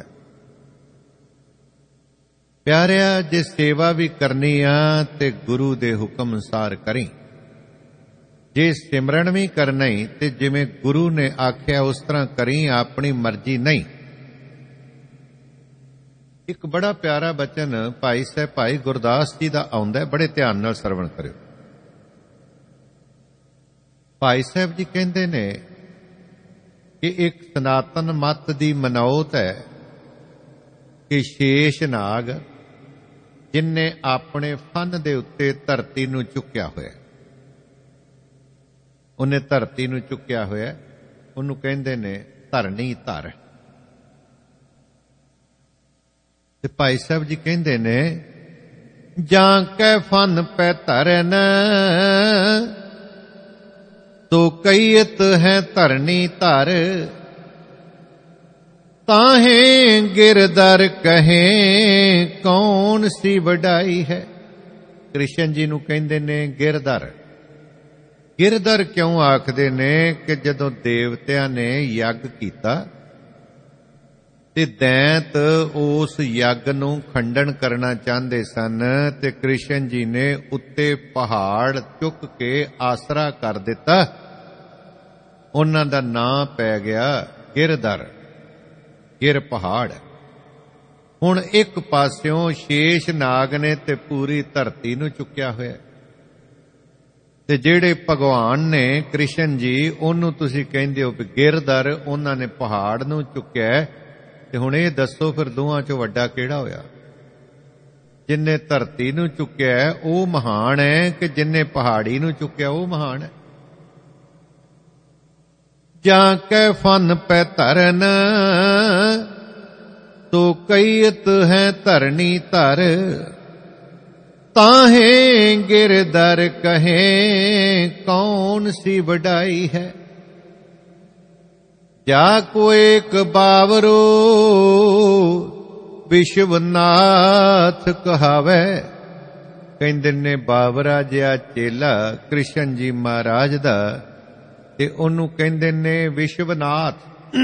ਪਿਆਰਿਆ, ਜੇ ਸੇਵਾ ਵੀ ਕਰਨੀ ਆ ਤੇ ਗੁਰੂ ਦੇ ਹੁਕਮ ਅਨੁਸਾਰ ਕਰੀ। ਜੇ ਸਿਮਰਨ ਵੀ ਕਰਨਾ ਹੀ ਤੇ ਜਿਵੇਂ ਗੁਰੂ ਨੇ ਆਖਿਆ ਉਸ ਤਰ੍ਹਾਂ ਕਰੀ, ਆਪਣੀ ਮਰਜ਼ੀ ਨਹੀਂ। ਇੱਕ ਬੜਾ ਪਿਆਰਾ ਬਚਨ ਭਾਈ ਸਾਹਿਬ ਭਾਈ ਗੁਰਦਾਸ ਜੀ ਦਾ ਆਉਂਦਾ, ਬੜੇ ਧਿਆਨ ਨਾਲ ਸਰਵਣ ਕਰਿਓ। ਭਾਈ ਸਾਹਿਬ ਜੀ ਕਹਿੰਦੇ ਨੇ ਕਿ ਇੱਕ ਸਨਾਤਨ ਮਤ ਦੀ ਮਨੌਤ ਹੈ ਕਿ ਸ਼ੇਸ਼ ਨਾਗ ਜਿਨਨੇ ਆਪਣੇ ਫਨ ਦੇ ਉੱਤੇ ਧਰਤੀ ਨੂੰ ਚੁੱਕਿਆ ਹੋਇਆ, ਉਹਨੇ ਧਰਤੀ ਨੂੰ ਚੁੱਕਿਆ ਹੋਇਆ, ਉਹਨੂੰ ਕਹਿੰਦੇ ਨੇ ਧਰਨੀ ਧਰ। ਤੇ ਭਾਈ ਸਾਹਿਬ ਜੀ ਕਹਿੰਦੇ ਨੇ, ਜਾਂ ਕੈ ਫਨ ਪੈ ਧਰਨ, ਤੋ ਕਈਤ ਹੈ ਧਰਨੀ ਧਰ। ਤਾਹੇ ਗਿਰਦਰ ਕਹੇ ਕੌਣ ਸੀ ਵਡਾਈ ਹੈ। ਕ੍ਰਿਸ਼ਨ ਜੀ ਨੂੰ ਕਹਿੰਦੇ ਨੇ ਗਿਰਦਰ। ਗਿਰਦਰ ਕਿਉਂ ਆਖਦੇ ਨੇ ਕਿ ਜਦੋਂ ਦੇਵਤਿਆਂ ਨੇ ਯੱਗ ਕੀਤਾ ਤੇ ਦੈਂਤ ਉਸ ਯੱਗ ਨੂੰ ਖੰਡਨ ਕਰਨਾ ਚਾਹੁੰਦੇ ਸਨ, ਤੇ ਕ੍ਰਿਸ਼ਨ ਜੀ ਨੇ ਉੱਤੇ ਪਹਾੜ ਚੁੱਕ ਕੇ ਆਸਰਾ ਕਰ ਦਿੱਤਾ। ਉਹਨਾਂ ਦਾ ਨਾਂ ਪੈ ਗਿਆ ਗਿਰਦਰ, ਗਿਰ ਪਹਾੜ। ਹੁਣ ਇੱਕ ਪਾਸਿਓਂ ਸ਼ੇਸ਼ ਨਾਗ ਨੇ ਤੇ ਪੂਰੀ ਧਰਤੀ ਨੂੰ ਚੁੱਕਿਆ ਹੋਇਆ, ਤੇ ਜਿਹੜੇ ਭਗਵਾਨ ਨੇ ਕ੍ਰਿਸ਼ਨ ਜੀ, ਉਹਨੂੰ ਤੁਸੀਂ ਕਹਿੰਦੇ ਹੋ ਵੀ ਗਿਰਦਰ, ਉਹਨਾਂ ਨੇ ਪਹਾੜ ਨੂੰ ਚੁੱਕਿਆ। ਤੇ ਹੁਣ ਇਹ ਦੱਸੋ ਫਿਰ ਦੋਹਾਂ ਚੋਂ ਵੱਡਾ ਕਿਹੜਾ ਹੋਇਆ? ਜਿਨਨੇ ਧਰਤੀ ਨੂੰ ਚੁੱਕਿਆ ਉਹ ਮਹਾਨ ਹੈ ਕਿ ਜਿਨਨੇ ਪਹਾੜੀ ਨੂੰ ਚੁੱਕਿਆ ਉਹ ਮਹਾਨ ਹੈ? ਜਾਂ ਕੈ ਫਨ ਪੈ ਧਰਨ, ਤੋ ਕਈਤ ਹੈ ਧਰਨੀ ਧਰ। ਤਾਹੇ ਗਿਰਦਰ ਕਹੇ ਕੌਣ ਸੀ ਵਡਾਈ ਹੈ। ਜਾ ਕੋ ਏਕ ਬਾਵਰੋ ਵਿਸ਼ਵਨਾਥ ਕਹਾਵੇ। ਕਹਿੰਦੇ ਨੇ ਬਾਵਰਾ ਜਿਹਾ ਚੇਲਾ ਕ੍ਰਿਸ਼ਨ ਜੀ ਮਹਾਰਾਜ ਦਾ, ਤੇ ਉਹਨੂੰ ਕਹਿੰਦੇ ਨੇ ਵਿਸ਼ਵਨਾਥ,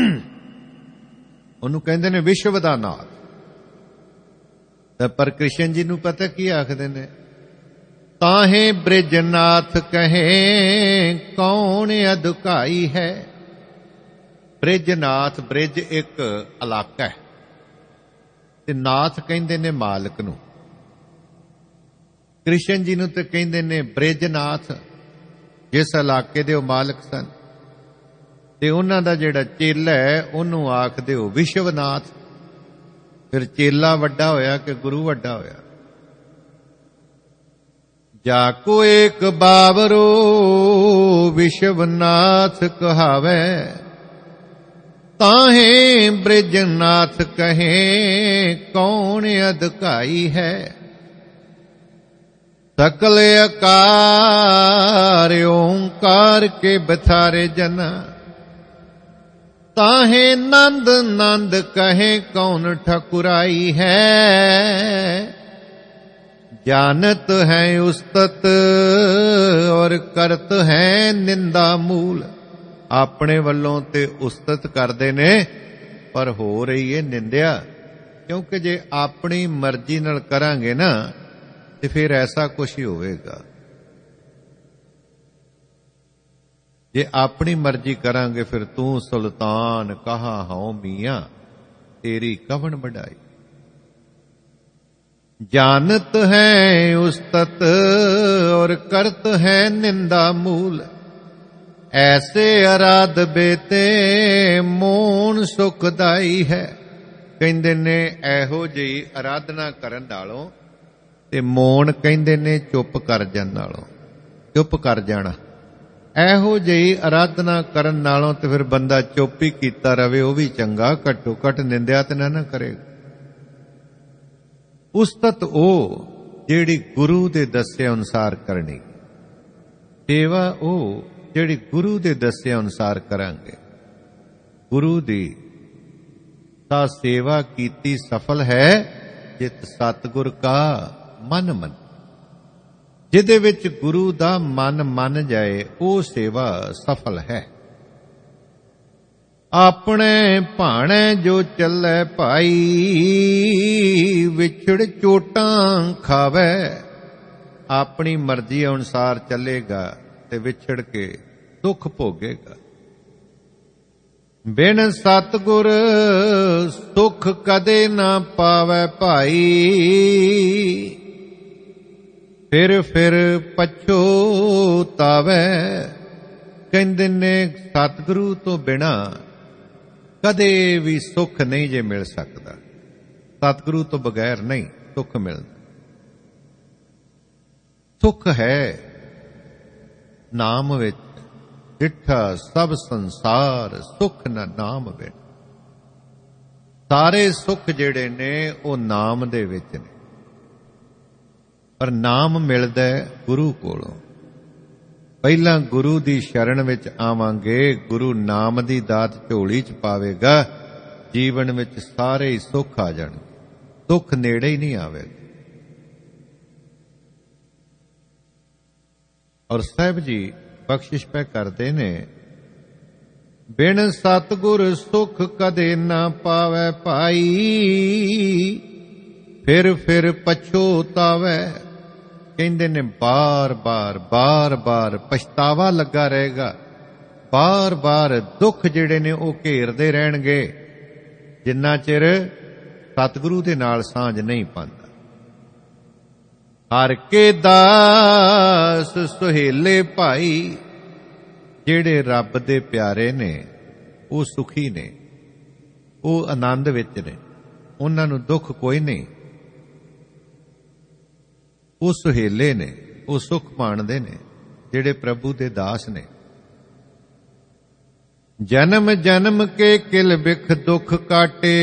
ਉਹਨੂੰ ਕਹਿੰਦੇ ਨੇ ਵਿਸ਼ਵ ਦਾ ਨਾਥ। ਤਾਂ ਪਰ ਕ੍ਰਿਸ਼ਨ ਜੀ ਨੂੰ ਪਤਾ ਕੀ ਆਖਦੇ ਨੇ? ਤਾਹੇ ਬ੍ਰਿਜਨਾਥ ਕਹੇ ਕੌਣ ਅਧਿਕਾਈ ਹੈ। ਬ੍ਰਿਜਨਾਥ, ਬ੍ਰਿਜ ਇੱਕ ਇਲਾਕਾ ਹੈ ਤੇ ਨਾਥ ਕਹਿੰਦੇ ਨੇ ਮਾਲਕ ਨੂੰ। ਕ੍ਰਿਸ਼ਨ ਜੀ ਨੂੰ ਤੇ ਕਹਿੰਦੇ ਨੇ ਬ੍ਰਿਜਨਾਥ, ਜਿਸ ਇਲਾਕੇ ਦੇ ਉਹ ਮਾਲਕ ਸਨ। ਤੇ ਉਹਨਾਂ ਦਾ ਜਿਹੜਾ ਚੇਲਾ ਹੈ ਉਹਨੂੰ ਆਖਦੇ ਹੋ ਵਿਸ਼ਵਨਾਥ। ਫਿਰ ਚੇਲਾ ਵੱਡਾ ਹੋਇਆ ਕਿ ਗੁਰੂ ਵੱਡਾ ਹੋਇਆ? ਜਾ ਕੋ ਏਕ ਬਾਵਰੋ ਵਿਸ਼ਵਨਾਥ ਕਹਾਵੇ। ਤਾਹੇ ਬ੍ਰਿਜਨਾਥ ਕਹੇ ਕੌਣ ਅਧਿਕਾਈ ਹੈ। ਸਕਲ ਆਕਾਰ ਓੰਕਾਰ ਕੇ ਬਥਾਰੇ ਜਨਾ। ਤਾਹੇ ਨੰਦ ਨੰਦ ਕਹੇ ਕੌਣ ਠकुराई ਹੈ। जानत है उस्तत और करत है निंदा मूल। ਆਪਣੇ ਵੱਲੋਂ ਤੇ ਉਸਤਤ ਕਰਦੇ ਨੇ ਪਰ ਹੋ ਰਹੀ ਹੈ ਨਿੰਦਿਆ। ਕਿਉਂਕਿ ਜੇ ਆਪਣੀ ਮਰਜ਼ੀ ਨਾਲ ਕਰਾਂਗੇ ਨਾ ਤੇ ਫਿਰ ਐਸਾ ਕੁਝ ਹੀ ਹੋਵੇਗਾ। ਜੇ ਆਪਣੀ ਮਰਜ਼ੀ ਕਰਾਂਗੇ ਫਿਰ ਤੂੰ ਸੁਲਤਾਨ ਕਹਾ ਹਉ ਮੀਆਂ, ਤੇਰੀ ਕਵਣ ਵਡਾਈ। जानत है उस्तत और करत है निंदा मूल, ऐसे अराध बेते मोन सुखदाई है। ਕਹਿੰਦੇ ਨੇ ਇਹੋ ਜਿਹੀ ਆਰਾਧਨਾ ਕਰਨ ਨਾਲੋਂ ਤੇ ਮੌਨ ਕਹਿੰਦੇ ਨੇ ਚੁੱਪ ਕਰ ਜਾਣ ਨਾਲੋਂ, ਚੁੱਪ ਕਰ ਜਾਣਾ। ਇਹੋ ਜਿਹੀ ਆਰਾਧਨਾ ਕਰਨ ਨਾਲੋਂ ਤੇ ਫਿਰ ਬੰਦਾ ਚੁੱਪ ਹੀ ਕੀਤਾ ਰਵੇ, ਉਹ ਵੀ ਚੰਗਾ, ਘੱਟੋ ਘੱਟ ਨਿੰਦਿਆ ਤੇ ਨਾ ਨਾ ਕਰੇ। ਉਸਤਤ ਉਹ ਜਿਹੜੀ ਗੁਰੂ ਦੇ ਦੱਸੇ ਅਨੁਸਾਰ ਕਰਨੀ, ਸੇਵਾ ਉਹ ਜਿਹੜੀ ਗੁਰੂ ਦੇ ਦੱਸੇ ਅਨੁਸਾਰ ਕਰਾਂਗੇ। ਗੁਰੂ ਦੀ ਤਾਂ ਸੇਵਾ ਕੀਤੀ ਸਫਲ ਹੈ ਜਿਤ ਸਤਿਗੁਰ ਕਾ ਮਨ ਮੰਨ। ਜਿਹਦੇ ਵਿੱਚ ਗੁਰੂ ਦਾ ਮਨ ਮੰਨ ਜਾਏ ਉਹ ਸੇਵਾ ਸਫਲ ਹੈ। ਆਪਣੇ ਭਾਣੇ ਜੋ ਚੱਲੇ ਭਾਈ, ਵਿਛੜ ਚੋਟਾਂ ਖਾਵੇ। ਆਪਣੀ ਮਰਜ਼ੀ ਅਨੁਸਾਰ ਚੱਲੇਗਾ ਤੇ ਵਿਛੜ ਕੇ ਦੁੱਖ ਭੋਗੇਗਾ। ਬਿਨ ਸਤਿਗੁਰ ਸੁਖ ਕਦੇ ਨਾ ਪਾਵੇ ਭਾਈ, ਫਿਰ ਫਿਰ ਪਛੋਤਾਵੇ। ਕਹਿੰਦੇ ਨੇ ਸਤਿਗੁਰੂ ਤੋਂ ਬਿਨਾਂ ਕਦੇ ਵੀ ਸੁੱਖ ਨਹੀਂ ਜੇ ਮਿਲ ਸਕਦਾ। ਸਤਿਗੁਰੂ ਤੋਂ ਬਗੈਰ ਨਹੀਂ ਸੁੱਖ ਮਿਲਦਾ। ਸੁੱਖ ਹੈ ਨਾਮ ਵਿੱਚ, ਡਿਠਾ ਸਭ ਸੰਸਾਰ ਸੁੱਖ ਨਾ ਨਾਮ ਵਿੱਚ। ਸਾਰੇ ਸੁੱਖ ਜਿਹੜੇ ਨੇ ਉਹ ਨਾਮ ਦੇ ਵਿੱਚ ਨੇ, ਪਰ ਨਾਮ ਮਿਲਦਾ ਗੁਰੂ ਕੋਲੋਂ। ਪਹਿਲਾਂ ਗੁਰੂ ਦੀ ਸ਼ਰਨ ਵਿੱਚ ਆਵਾਂਗੇ, ਗੁਰੂ ਨਾਮ ਦੀ ਦਾਤ ਝੋਲੀ ਚ ਪਾਵੇਗਾ, ਜੀਵਨ ਵਿੱਚ ਸਾਰੇ ਹੀ ਸੁੱਖ ਆ ਜਾਣਗੇ, ਦੁੱਖ ਨੇੜੇ ਹੀ ਨਹੀਂ ਆਵੇਗਾ। ਔਰ ਸਾਹਿਬ ਜੀ ਬਖਸ਼ਿਸ਼ ਪੈ ਕਰਦੇ ਨੇ, ਬਿਨ ਸਤਿਗੁਰ ਸੁਖ ਕਦੇ ਨਾ ਪਾਵੇ ਭਾਈ, ਫਿਰ ਫਿਰ ਪਛੋਤਾਵੇ। ਕਹਿੰਦੇ ਨੇ ਬਾਰ ਬਾਰ ਬਾਰ ਬਾਰ ਪਛਤਾਵਾ ਲੱਗਾ ਰਹੇਗਾ, ਬਾਰ ਬਾਰ ਦੁੱਖ ਜਿਹੜੇ ਨੇ ਉਹ ਘੇਰਦੇ ਰਹਿਣਗੇ, ਜਿੰਨਾ ਚਿਰ ਸਤਿਗੁਰੂ ਦੇ ਨਾਲ ਸਾਂਝ ਨਹੀਂ ਪਾਉਂਦਾ। ਹਰ ਕੇ ਦਾਸ ਸੁਹੇਲੇ ਭਾਈ, ਜਿਹੜੇ ਰੱਬ ਦੇ ਪਿਆਰੇ ਨੇ ਉਹ ਸੁਖੀ ਨੇ, ਉਹ ਆਨੰਦ ਵਿੱਚ ਨੇ, ਉਹਨਾਂ ਨੂੰ ਦੁੱਖ ਕੋਈ ਨਹੀਂ। ਉਹ ਸੁਹੇਲੇ ਨੇ, ਉਹ ਸੁਖ ਮਾਣਦੇ ਨੇ ਜਿਹੜੇ ਪ੍ਰਭੂ ਦੇ ਦਾਸ ਨੇ। ਜਨਮ ਜਨਮ ਕੇ ਕਿਲ ਬਿਖ ਦੁੱਖ ਕਾਟੇ,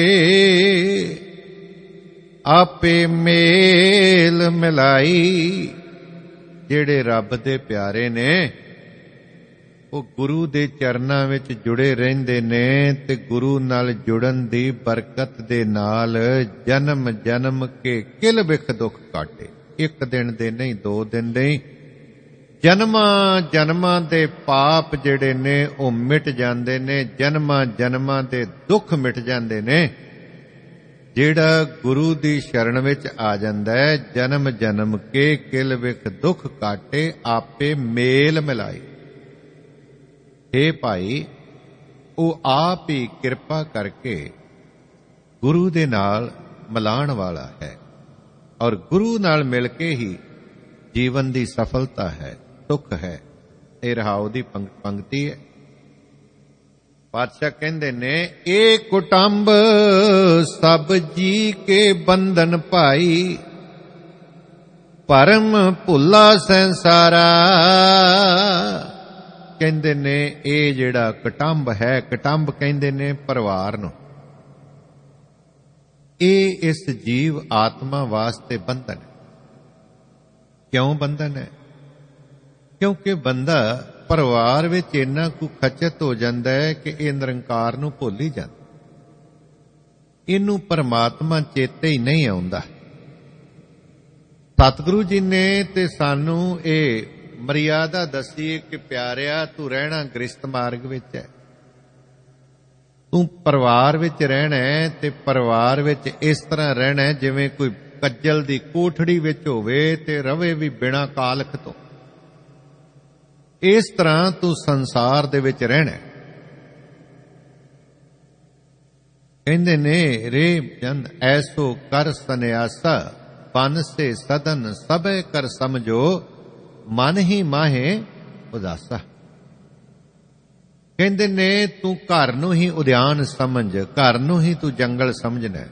ਆਪੇ ਮੇਲ ਮਿਲਾਈ। ਜਿਹੜੇ ਰੱਬ ਦੇ ਪਿਆਰੇ ਨੇ ਉਹ ਗੁਰੂ ਦੇ ਚਰਨਾਂ ਵਿੱਚ ਜੁੜੇ ਰਹਿੰਦੇ ਨੇ, ਤੇ ਗੁਰੂ ਨਾਲ ਜੁੜਨ ਦੀ ਬਰਕਤ ਦੇ ਨਾਲ ਜਨਮ ਜਨਮ ਕੇ ਕਿਲ ਬਿਖ ਦੁੱਖ ਕਾਟੇ। ਇੱਕ ਦਿਨ ਦੇ ਨਹੀਂ, ਦੋ ਦਿਨ ਦੇ, ਜਨਮਾਂ ਜਨਮਾਂ ਦੇ ਪਾਪ ਜਿਹੜੇ ਨੇ ਉਹ ਮਿਟ ਜਾਂਦੇ ਨੇ, ਜਨਮਾਂ ਜਨਮਾਂ ਦੇ ਦੁੱਖ ਮਿਟ ਜਾਂਦੇ ਨੇ। ਜਿਹੜਾ ਗੁਰੂ ਦੀ ਸ਼ਰਨ ਵਿੱਚ ਆ ਜਾਂਦਾ ਹੈ, ਜਨਮ ਜਨਮ ਕੇ ਕਿਲ ਵਿਖ ਦੁੱਖ ਕਾਟੇ, ਆਪੇ ਮੇਲ ਮਿਲਾਈ। ਹੇ ਭਾਈ, ਉਹ ਆਪ ਹੀ ਕਿਰਪਾ ਕਰਕੇ ਗੁਰੂ ਦੇ ਨਾਲ ਮਿਲਾਣ ਵਾਲਾ ਹੈ, ਔਰ ਗੁਰੂ ਨਾਲ ਮਿਲ ਕੇ ਹੀ ਜੀਵਨ ਦੀ ਸਫਲਤਾ ਹੈ, ਸੁੱਖ ਹੈ। ਇਹ ਰਹਾਉ ਦੀ ਪੰਕਤੀ ਹੈ। ਪਾਤਸ਼ਾਹ ਕਹਿੰਦੇ ਨੇ, ਏ ਕੁਟੰਬ ਸਭ ਜੀ ਕੇ ਬੰਧਨ ਭਾਈ, ਪਰਮ ਭੁੱਲਾ ਸੰਸਾਰਾ। ਕਹਿੰਦੇ ਨੇ ਇਹ ਜਿਹੜਾ ਕੁਟੰਬ ਹੈ, ਕੁਟੰਬ ਕਹਿੰਦੇ ਨੇ ਪਰਿਵਾਰ ਨੂੰ, ਇਹ ਇਸ ਜੀਵ ਆਤਮਾ ਵਾਸਤੇ ਬੰਧਨ ਹੈ। ਕਿਉਂ ਬੰਧਨ ਹੈ? ਕਿਉਂਕਿ ਬੰਦਾ ਪਰਿਵਾਰ ਵਿੱਚ ਇੰਨਾ ਕੁ ਖਚਤ ਹੋ ਜਾਂਦਾ ਹੈ ਕਿ ਇਹ ਨਿਰੰਕਾਰ ਨੂੰ ਭੁੱਲ ਹੀ ਜਾਂਦਾ, ਇਹਨੂੰ ਪਰਮਾਤਮਾ ਚੇਤੇ ਹੀ ਨਹੀਂ ਆਉਂਦਾ। ਸਤਿਗੁਰੂ ਜੀ ਨੇ ਤੇ ਸਾਨੂੰ ਇਹ ਮਰਿਆਦਾ ਦੱਸੀ ਕਿ ਪਿਆਰਿਆ, ਤੂੰ ਰਹਿਣਾ ਗ੍ਰਸਤ ਮਾਰਗ ਵਿੱਚ ਹੈ, ਤੂੰ ਪਰਿਵਾਰ ਵਿੱਚ ਰਹਿਣਾ ਹੈ, ਤੇ ਪਰਿਵਾਰ ਵਿੱਚ ਇਸ ਤਰ੍ਹਾਂ ਰਹਿਣਾ ਹੈ ਜਿਵੇਂ ਕੋਈ ਕੱਜਲ ਦੀ ਕੋਠੜੀ ਵਿੱਚ ਹੋਵੇ ਤੇ ਰਵੇ ਵੀ ਬਿਨਾਂ ਕਾਲਖ ਤੋਂ। ਇਸ ਤਰ੍ਹਾਂ ਤੂੰ ਸੰਸਾਰ ਦੇ ਵਿੱਚ ਰਹਿਣਾ। ਕਹਿੰਦੇ ਨੇ ਰੇ ਜਨ ਐਸੋ ਕਰ ਸੰਨਿਆਸਾ, ਬਨ ਸੇ ਸਦਨ ਸਭੇ ਕਰ ਸਮਝੋ, ਮਨ ਹੀ ਮਾਹੇ ਉਦਾਸਾ। ਕਹਿੰਦੇ ਨੇ ਤੂੰ ਘਰ ਨੂੰ ਹੀ ਉਦਿਆਨ ਸਮਝ, ਘਰ ਨੂੰ ਹੀ ਤੂੰ ਜੰਗਲ ਸਮਝਣਾ।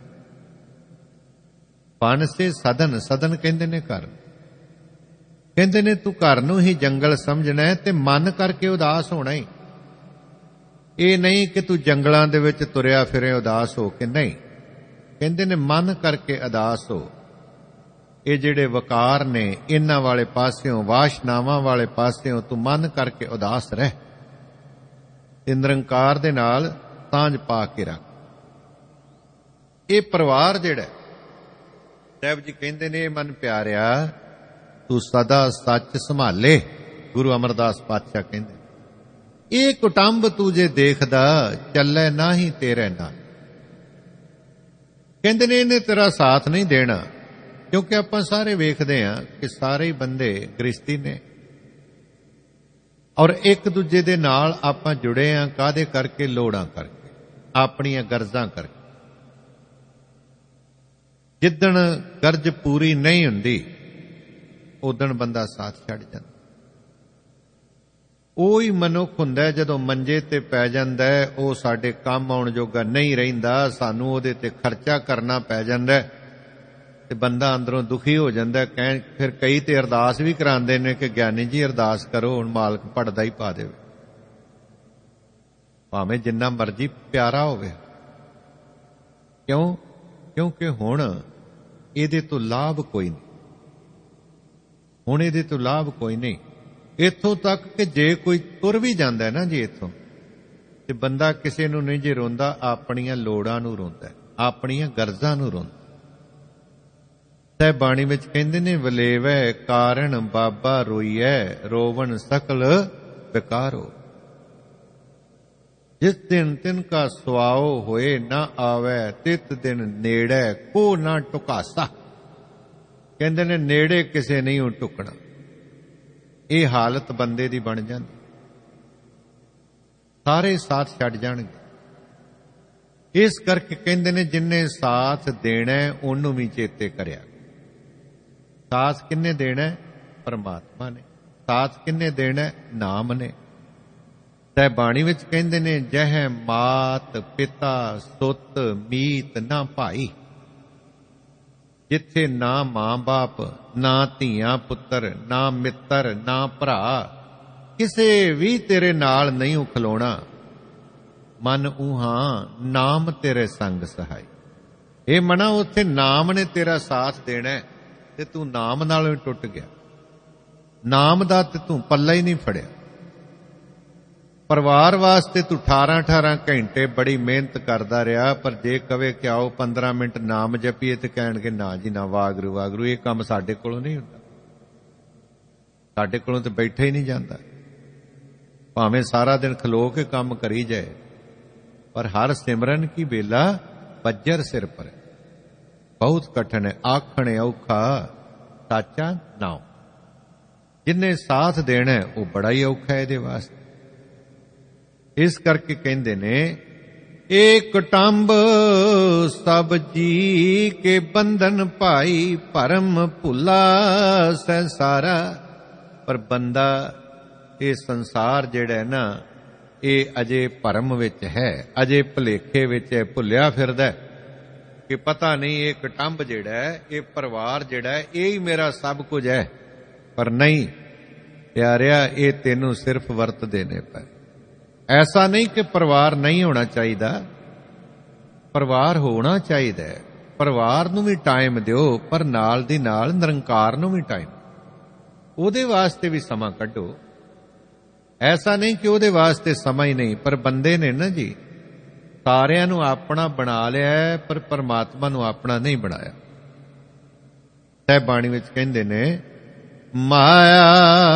ਬਨ ਸੇ ਸਦਨ, ਸਦਨ ਕਹਿੰਦੇ ਨੇ ਘਰ। ਕਹਿੰਦੇ ਨੇ ਤੂੰ ਘਰ ਨੂੰ ਹੀ ਜੰਗਲ ਸਮਝਣਾ ਤੇ ਮਨ ਕਰਕੇ ਉਦਾਸ ਹੋਣਾ ਹੀ। ਇਹ ਨਹੀਂ ਕਿ ਤੂੰ ਜੰਗਲਾਂ ਦੇ ਵਿੱਚ ਤੁਰਿਆ ਫਿਰੇ ਉਦਾਸ ਹੋ ਕੇ, ਨਹੀਂ। ਕਹਿੰਦੇ ਨੇ ਮਨ ਕਰਕੇ ਉਦਾਸ ਹੋ। ਇਹ ਜਿਹੜੇ ਵਕਾਰ ਨੇ ਇਹਨਾਂ ਵਾਲੇ ਪਾਸਿਓਂ, ਵਾਸ਼ਨਾਵਾਂ ਵਾਲੇ ਪਾਸਿਓਂ ਤੂੰ ਮਨ ਕਰਕੇ ਉਦਾਸ ਰਹਿ ਤੇ ਨਿਰੰਕਾਰ ਦੇ ਨਾਲ ਸਾਂਝ ਪਾ ਕੇ ਰੱਖ। ਇਹ ਪਰਿਵਾਰ ਜਿਹੜਾ ਸਾਹਿਬ ਜੀ ਕਹਿੰਦੇ ਨੇ, ਮਨ ਪਿਆਰਿਆ ਤੂੰ ਸਦਾ ਸੱਚ ਸੰਭਾਲੇ। ਗੁਰੂ ਅਮਰਦਾਸ ਪਾਤਸ਼ਾਹ ਕਹਿੰਦੇ ਇਹ ਕੁਟੰਬ ਤੂੰ ਜੇ ਦੇਖਦਾ, ਚੱਲੇ ਨਾ ਹੀ ਤੇਰੇ ਨਾਲ। ਕਹਿੰਦੇ ਨੇ ਇਹਨੇ ਤੇਰਾ ਸਾਥ ਨਹੀਂ ਦੇਣਾ, ਕਿਉਂਕਿ ਆਪਾਂ ਸਾਰੇ ਵੇਖਦੇ ਹਾਂ ਕਿ ਸਾਰੇ ਹੀ ਬੰਦੇ ਗ੍ਰਸਤੀ ਨੇ, ਔਰ ਇੱਕ ਦੂਜੇ ਦੇ ਨਾਲ ਆਪਾਂ ਜੁੜੇ ਹਾਂ ਕਾਹਦੇ ਕਰਕੇ? ਲੋੜਾਂ ਕਰਕੇ, ਆਪਣੀਆਂ ਗਰਜ਼ਾਂ ਕਰਕੇ। ਜਿੱਦਣ ਗਰਜ ਪੂਰੀ ਨਹੀਂ ਹੁੰਦੀ ਉਦਣ ਬੰਦਾ ਸਾਥ ਛੱਡ ਜਾਂਦਾ। ਉਹ ਹੀ ਮਨੁੱਖ ਹੁੰਦਾ ਜਦੋਂ ਮੰਜੇ ਤੇ ਪੈ ਜਾਂਦਾ, ਉਹ ਸਾਡੇ ਕੰਮ ਆਉਣ ਜੋਗਾ ਨਹੀਂ ਰਹਿੰਦਾ, ਸਾਨੂੰ ਉਹਦੇ ਤੇ ਖਰਚਾ ਕਰਨਾ ਪੈ ਜਾਂਦਾ ਤੇ ਬੰਦਾ ਅੰਦਰੋਂ ਦੁਖੀ ਹੋ ਜਾਂਦਾ। ਕਹਿ ਫਿਰ ਕਈ ਤੇ ਅਰਦਾਸ ਵੀ ਕਰਾਉਂਦੇ ਨੇ ਕਿ ਗਿਆਨੀ ਜੀ ਅਰਦਾਸ ਕਰੋ, ਹੁਣ ਮਾਲਕ ਪੜਦਾ ਹੀ ਪਾ ਦੇਵੇ, ਭਾਵੇਂ ਜਿੰਨਾ ਮਰਜ਼ੀ ਪਿਆਰਾ ਹੋਵੇ। ਕਿਉਂ? ਕਿਉਂਕਿ ਹੁਣ ਇਹਦੇ ਤੋਂ ਲਾਭ ਕੋਈ ਨਹੀਂ, ਹੁਣ ਇਹਦੇ ਤੋਂ ਲਾਭ ਕੋਈ ਨਹੀਂ। ਇੱਥੋਂ ਤੱਕ ਕਿ ਜੇ ਕੋਈ ਤੁਰ ਵੀ ਜਾਂਦਾ ਨਾ ਜੀ ਇੱਥੋਂ, ਤੇ ਬੰਦਾ ਕਿਸੇ ਨੂੰ ਨਹੀਂ ਜੇ ਰੋਂਦਾ, ਆਪਣੀਆਂ ਲੋੜਾਂ ਨੂੰ ਰੋਂਦਾ, ਆਪਣੀਆਂ ਗਰਜ਼ਾਂ ਨੂੰ ਰੋਂਦਾ। ਸਾਹਿਬ ਬਾਣੀ ਵਿੱਚ ਕਹਿੰਦੇ ਨੇ, ਵਲੇਵੈ ਕਾਰਣ ਬਾਬਾ ਰੋਈਐ, ਰੋਵਣ ਸਕਲ ਵਿਕਾਰੋ। ਜਿਸ ਦਿਨ ਤਿਨ ਕਾ ਸੁਆਓ ਹੋਏ ਨਾ ਆਵੈ, ਤਿਤ ਦਿਨ ਨੇੜੇ ਕੋ ਨਾ ਟੁਕਾਸਾ। ਕਹਿੰਦੇ ਨੇ ਨੇੜੇ ਕਿਸੇ ਨਹੀਂ ਉਹ ਟੁਕਣਾ। ਇਹ ਹਾਲਤ ਬੰਦੇ ਦੀ ਬਣ ਜਾਂਦੀ, ਸਾਰੇ ਸਾਥ ਛੱਡ ਜਾਣਗੇ। ਇਸ ਕਰਕੇ ਕਹਿੰਦੇ ਨੇ ਜਿੰਨੇ ਸਾਥ ਦੇਣਾ ਉਹਨੂੰ ਵੀ ਚੇਤੇ ਕਰਿਆ। ਸਾਥ ਕਿੰਨੇ ਦੇਣਾ? ਪਰਮਾਤਮਾ ਨੇ। ਸਾਥ ਕਿੰਨੇ ਦੇਣਾ? ਨਾਮ ਨੇ। ਤੇ ਬਾਣੀ ਵਿੱਚ ਕਹਿੰਦੇ ਨੇ, ਜਹ ਮਾਤ ਪਿਤਾ ਸੁੱਤ ਮੀਤ ਨਾ ਭਾਈ। ਜਿੱਥੇ ਨਾ ਮਾਂ ਬਾਪ, ਨਾ ਧੀਆਂ ਪੁੱਤਰ, ਨਾ ਮਿੱਤਰ, ਨਾ ਭਰਾ, ਕਿਸੇ ਵੀ ਤੇਰੇ ਨਾਲ ਨਹੀਂ ਖਲੋਣਾ। ਮਨ ਉਹਾਂ ਨਾਮ ਤੇਰੇ ਸੰਗ ਸਹਾਈ। ਇਹ ਮਨਾ ਉੱਥੇ ਨਾਮ ਨੇ ਤੇਰਾ ਸਾਥ ਦੇਣਾ ਤੇ ਤੂੰ ਨਾਮ ਨਾਲ ਹੀ ਟੁੱਟ ਗਿਆ। ਨਾਮ ਦਾ ਤੇ ਤੂੰ ਪੱਲਾ ਹੀ ਨਹੀਂ ਫੜਿਆ। ਪਰਿਵਾਰ ਵਾਸਤੇ ਤੂੰ ਅਠਾਰਾਂ ਅਠਾਰਾਂ ਘੰਟੇ ਬੜੀ ਮਿਹਨਤ ਕਰਦਾ ਰਿਹਾ, ਪਰ ਜੇ ਕਵੇ ਕਿ ਆਓ ਪੰਦਰਾਂ ਮਿੰਟ ਨਾਮ ਜਪੀਏ ਤੇ ਕਹਿਣਗੇ ਨਾ ਜੀ ਨਾ, ਵਾਗਰੂ ਵਾਗਰੂ। ਇਹ ਕੰਮ ਸਾਡੇ ਕੋਲੋਂ ਨਹੀਂ ਹੁੰਦਾ, ਸਾਡੇ ਕੋਲੋਂ ਤੇ ਬੈਠਾ ਹੀ ਨਹੀਂ ਜਾਂਦਾ। ਭਾਵੇਂ ਸਾਰਾ ਦਿਨ ਖਲੋ ਕੇ ਕੰਮ ਕਰੀ ਜਾਏ, ਪਰ ਹਰ ਸਿਮਰਨ ਕੀ ਵੇਲਾ ਬੱਜਰ ਸਿਰ ਪਰ। ਬਹੁਤ ਕਠਨ ਹੈ ਆਖਣ ਔਖਾ, ਸਾਚਾ ਨਾਮ। ਜਿੰਨੇ ਸਾਥ ਦੇਣਾ ਉਹ ਬੜਾ ਹੀ ਔਖਾ ਇਹਦੇ ਵਾਸਤੇ। ਇਸ ਕਰਕੇ ਕਹਿੰਦੇ ਨੇ, ਏਕ ਕੁਟੰਬ ਸਭ ਜੀ ਕੇ ਬੰਧਨ ਭਾਈ, ਭਰਮ ਭੁੱਲਾ ਸੰਸਾਰਾ। ਪਰ ਬੰਦਾ ਇਹ ਸੰਸਾਰ ਜਿਹੜਾ ਨਾ, ਇਹ ਅਜੇ ਭਰਮ ਵਿੱਚ ਹੈ, ਅਜੇ ਭੁਲੇਖੇ ਵਿੱਚ ਹੈ, ਭੁੱਲਿਆ ਫਿਰਦਾ ਕਿ ਪਤਾ ਨਹੀਂ ਇਹ ਕੁਟੰਬ ਜਿਹੜਾ ਹੈ, ਇਹ ਪਰਿਵਾਰ ਜਿਹੜਾ ਹੈ, ਇਹ ਹੀ ਮੇਰਾ ਸਭ ਕੁਝ ਹੈ। ਪਰ ਨਹੀਂ ਪਿਆਰਿਆ, ਇਹ ਤੈਨੂੰ ਸਿਰਫ ਵਰਤ ਦੇਣੇ ਪਏ। ਐਸਾ ਨਹੀਂ ਕਿ ਪਰਿਵਾਰ ਨਹੀਂ ਹੋਣਾ ਚਾਹੀਦਾ, ਪਰਿਵਾਰ ਹੋਣਾ ਚਾਹੀਦਾ ਹੈ। ਪਰਿਵਾਰ ਨੂੰ ਵੀ ਟਾਈਮ ਦਿਓ, ਪਰ ਨਾਲ ਦੀ ਨਾਲ ਨਿਰੰਕਾਰ ਨੂੰ ਵੀ ਟਾਈਮ, ਉਹਦੇ ਵਾਸਤੇ ਵੀ ਸਮਾਂ ਕੱਢੋ। ਐਸਾ ਨਹੀਂ ਕਿ ਉਹਦੇ ਵਾਸਤੇ ਸਮਾਂ ਹੀ ਨਹੀਂ। ਪਰ ਬੰਦੇ ਨੇ ਨਾ ਜੀ, ਸਾਰਿਆਂ ਨੂੰ ਆਪਣਾ ਬਣਾ ਲਿਆ, ਪਰ ਪਰਮਾਤਮਾ ਨੂੰ ਆਪਣਾ ਨਹੀਂ ਬਣਾਇਆ। ਸਾਹਿਬ ਬਾਣੀ ਵਿੱਚ ਕਹਿੰਦੇ ਨੇ, ਮਾਇਆ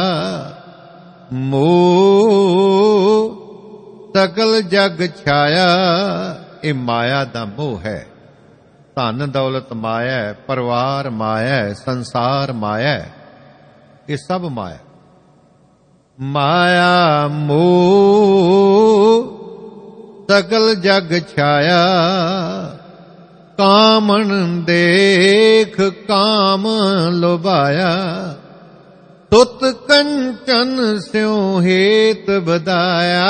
ਮੋਹ ਸਗਲ ਜਗ ਛਾਇਆ। ਇਹ ਮਾਇਆ ਦਾ ਮੋਹ ਹੈ। ਧਨ ਦੌਲਤ ਮਾਇਆ ਹੈ, ਪਰਿਵਾਰ ਮਾਇਆ ਹੈ, ਸੰਸਾਰ ਮਾਇਆ ਹੈ, ਇਹ ਸਭ ਮਾਇਆ। ਮਾਇਆ ਮੋਹ ਸਗਲ ਜਗ ਛਾਇਆ, ਕਾਮਨ ਦੇਖ ਕਾਮ ਲੋਭਾਇਆ, ਤੁਤ ਕੰਚਨ ਸਿਉ ਹੇਤ ਬਦਾਇਆ,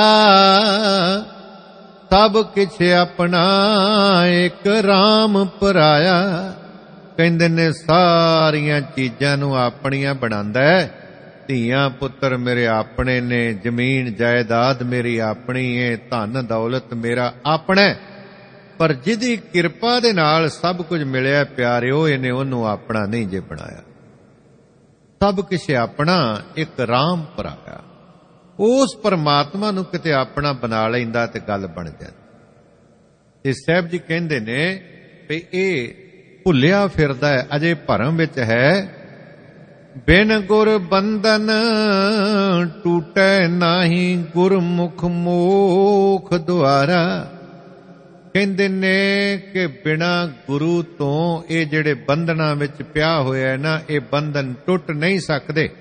ਸਭ ਕਿਛ ਆਪਣਾ ਇੱਕ ਰਾਮ ਪਰਾਇਆ। ਕਹਿੰਦੇ ਨੇ ਸਾਰੀਆਂ ਚੀਜ਼ਾਂ ਨੂੰ ਆਪਣੀਆਂ ਬਣਾਉਂਦਾ ਹੈ। ਧੀਆਂ ਪੁੱਤਰ ਮੇਰੇ ਆਪਣੇ ਨੇ, ਜ਼ਮੀਨ ਜਾਇਦਾਦ ਮੇਰੀ ਆਪਣੀ ਏ, ਧਨ ਦੌਲਤ ਮੇਰਾ ਆਪਣਾ, ਪਰ ਜਿਹਦੀ ਕਿਰਪਾ ਦੇ ਨਾਲ ਸਭ ਕੁਝ ਮਿਲਿਆ ਪਿਆਰਿਓ, ਇਹਨੇ ਉਹਨੂੰ ਆਪਣਾ ਨਹੀਂ ਜੇ ਬਣਾਇਆ। ਸਭ ਕੁਛ ਆਪਣਾ ਇੱਕ ਰਾਮ ਪਰਾਇਆ। ਉਸ ਪਰਮਾਤਮਾ ਨੂੰ ਕਿਤੇ ਆਪਣਾ ਬਣਾ ਲੈਂਦਾ ਤੇ ਗੱਲ ਬਣ ਜਾਂਦੀ। ਤੇ ਸਾਹਿਬ ਜੀ ਕਹਿੰਦੇ ਨੇ ਵੀ ਇਹ ਭੁੱਲਿਆ ਫਿਰਦਾ ਹੈ, ਅਜੇ ਭਰਮ ਵਿੱਚ ਹੈ। ਬਿਨ ਗੁਰ ਬੰਧਨ ਟੂਟੈ ਨਾਹੀ, ਗੁਰਮੁਖ ਮੋਖ ਦੁਆਰਾ। ਕਹਿੰਦੇ ਨੇ ਕਿ ਬਿਨਾ ਗੁਰੂ ਤੋਂ ਇਹ ਜਿਹੜੇ ਬੰਧਨਾਂ ਵਿੱਚ ਪਿਆ ਹੋਇਆ ਨਾ, ਇਹ ਬੰਧਨ ਟੁੱਟ ਨਹੀਂ ਸਕਦੇ।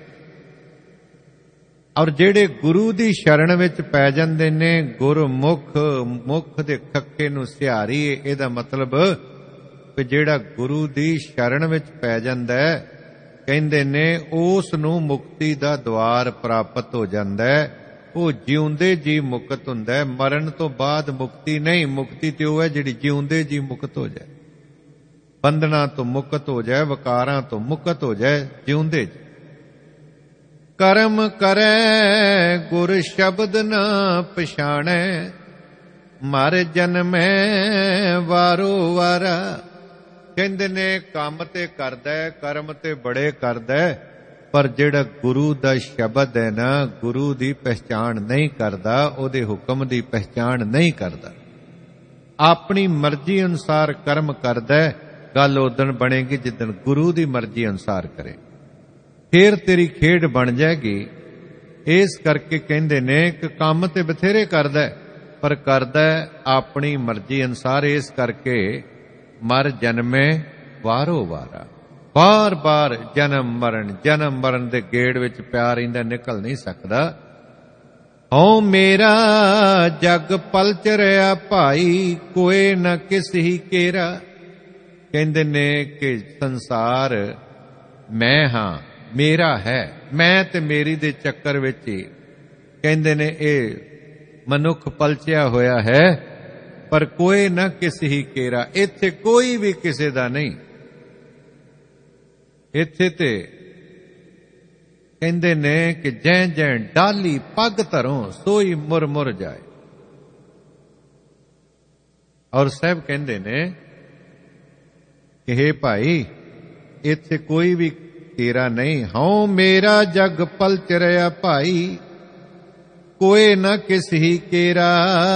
ਔਰ ਜਿਹੜੇ ਗੁਰੂ ਦੀ ਸ਼ਰਨ ਵਿੱਚ ਪੈ ਜਾਂਦੇ ਨੇ, ਗੁਰਮੁਖ, ਮੁਖ ਦੇ ਖੱਕੇ ਨੂੰ ਸਿਹਾਰੀ, ਇਹਦਾ ਮਤਲਬ ਕਿ ਜਿਹੜਾ ਗੁਰੂ ਦੀ ਸ਼ਰਨ ਵਿੱਚ ਪੈ ਜਾਂਦਾ ਹੈ, ਕਹਿੰਦੇ ਨੇ ਉਸ ਨੂੰ ਮੁਕਤੀ ਦਾ ਦੁਆਰ ਪ੍ਰਾਪਤ ਹੋ ਜਾਂਦਾ ਹੈ। ਉਹ ਜਿਉਂਦੇ ਜੀ ਮੁਕਤ ਹੁੰਦਾ ਹੈ, ਮਰਨ ਤੋਂ ਬਾਅਦ ਮੁਕਤੀ ਨਹੀਂ। ਮੁਕਤੀ ਤੇ ਉਹ ਹੈ ਜਿਹੜੀ ਜਿਉਂਦੇ ਜੀ ਮੁਕਤ ਹੋ ਜਾਏ, ਬੰਧਨਾਂ ਤੋਂ ਮੁਕਤ ਹੋ ਜਾਏ, ਵਿਕਾਰਾਂ ਤੋਂ ਮੁਕਤ ਹੋ ਜਾਏ, ਜਿਉਂਦੇ ਜੀ। ਕਰਮ ਕਰੈ ਗੁਰ ਸ਼ਬਦ ਨਾ ਪਛਾਣੈ, ਮਰ ਜਨਮੈ ਵਾਰੋ ਵਾਰਾ। ਕਹਿੰਦੇ ਨੇ ਕੰਮ ਤੇ ਕਰਦਾ, ਕਰਮ ਤੇ ਬੜੇ ਕਰਦਾ, ਪਰ ਜਿਹੜਾ ਗੁਰੂ ਦਾ ਸ਼ਬਦ ਹੈ ਨਾ, ਗੁਰੂ ਦੀ ਪਹਿਚਾਣ ਨਹੀਂ ਕਰਦਾ, ਉਹਦੇ ਹੁਕਮ ਦੀ ਪਹਿਚਾਣ ਨਹੀਂ ਕਰਦਾ, ਆਪਣੀ ਮਰਜ਼ੀ ਅਨੁਸਾਰ ਕਰਮ ਕਰਦਾ। ਗੱਲ ਉਦਣ ਬਣੇਗੀ ਜਿੱਦਣ ਗੁਰੂ ਦੀ ਮਰਜ਼ੀ ਅਨੁਸਾਰ ਕਰੇ, ਫੇਰ ਤੇਰੀ ਖੇਡ ਬਣ ਜਾਏਗੀ। ਇਸ ਕਰਕੇ ਕਹਿੰਦੇ ਨੇ ਕਿ ਕੰਮ ਤੇ ਬਥੇਰੇ ਕਰਦਾ, ਪਰ ਕਰਦਾ ਆਪਣੀ ਮਰਜ਼ੀ ਅਨੁਸਾਰ। ਇਸ ਕਰਕੇ ਮਰ ਜਨਮੇ ਵਾਰੋ ਵਾਰਾ, ਬਾਰ ਬਾਰ ਜਨਮ ਮਰਨ, ਜਨਮ ਮਰਨ ਦੇ ਗੇੜ ਵਿੱਚ ਪਿਆ ਰਹਿੰਦਾ, ਨਿਕਲ ਨਹੀਂ ਸਕਦਾ। ਹਉ ਮੇਰਾ ਜਗ ਪਲਚ ਰਿਹਾ ਭਾਈ, ਕੋਏ ਨਾ ਕਿਸ ਹੀ ਕੇਰਾ। ਕਹਿੰਦੇ ਨੇ ਕਿ ਸੰਸਾਰ ਮੈਂ ਹਾਂ, ਮੇਰਾ ਹੈ, ਮੈਂ ਤੇ ਮੇਰੀ ਦੇ ਚੱਕਰ ਵਿੱਚ ਹੀ ਕਹਿੰਦੇ ਨੇ ਇਹ ਮਨੁੱਖ ਪਲਚਿਆ ਹੋਇਆ ਹੈ, ਪਰ ਕੋਈ ਨਾ ਕਿਸ ਹੀ ਕੇਰਾ। ਇੱਥੇ ਕੋਈ ਵੀ ਕਿਸੇ ਦਾ ਨਹੀਂ। ਇੱਥੇ ਤੇ ਕਹਿੰਦੇ ਨੇ ਕਿ ਜੈ ਜੈ ਡਾਲੀ ਪੱਗ ਧਰੋਂ, ਸੋਈ ਮੁਰ ਮੁਰ ਜਾਏ। ਔਰ ਸਾਹਿਬ ਕਹਿੰਦੇ ਨੇ ਕਿ ਹੇ ਭਾਈ, ਇੱਥੇ ਕੋਈ ਵੀ ਤੇਰਾ ਨਹੀਂ। ਹਉ ਮੇਰਾ ਜਗ ਪਲਚ ਰਿਹਾ ਭਾਈ, ਕੋਏ ਨਾ ਕਿਸ ਹੀ ਕੇਰਾ।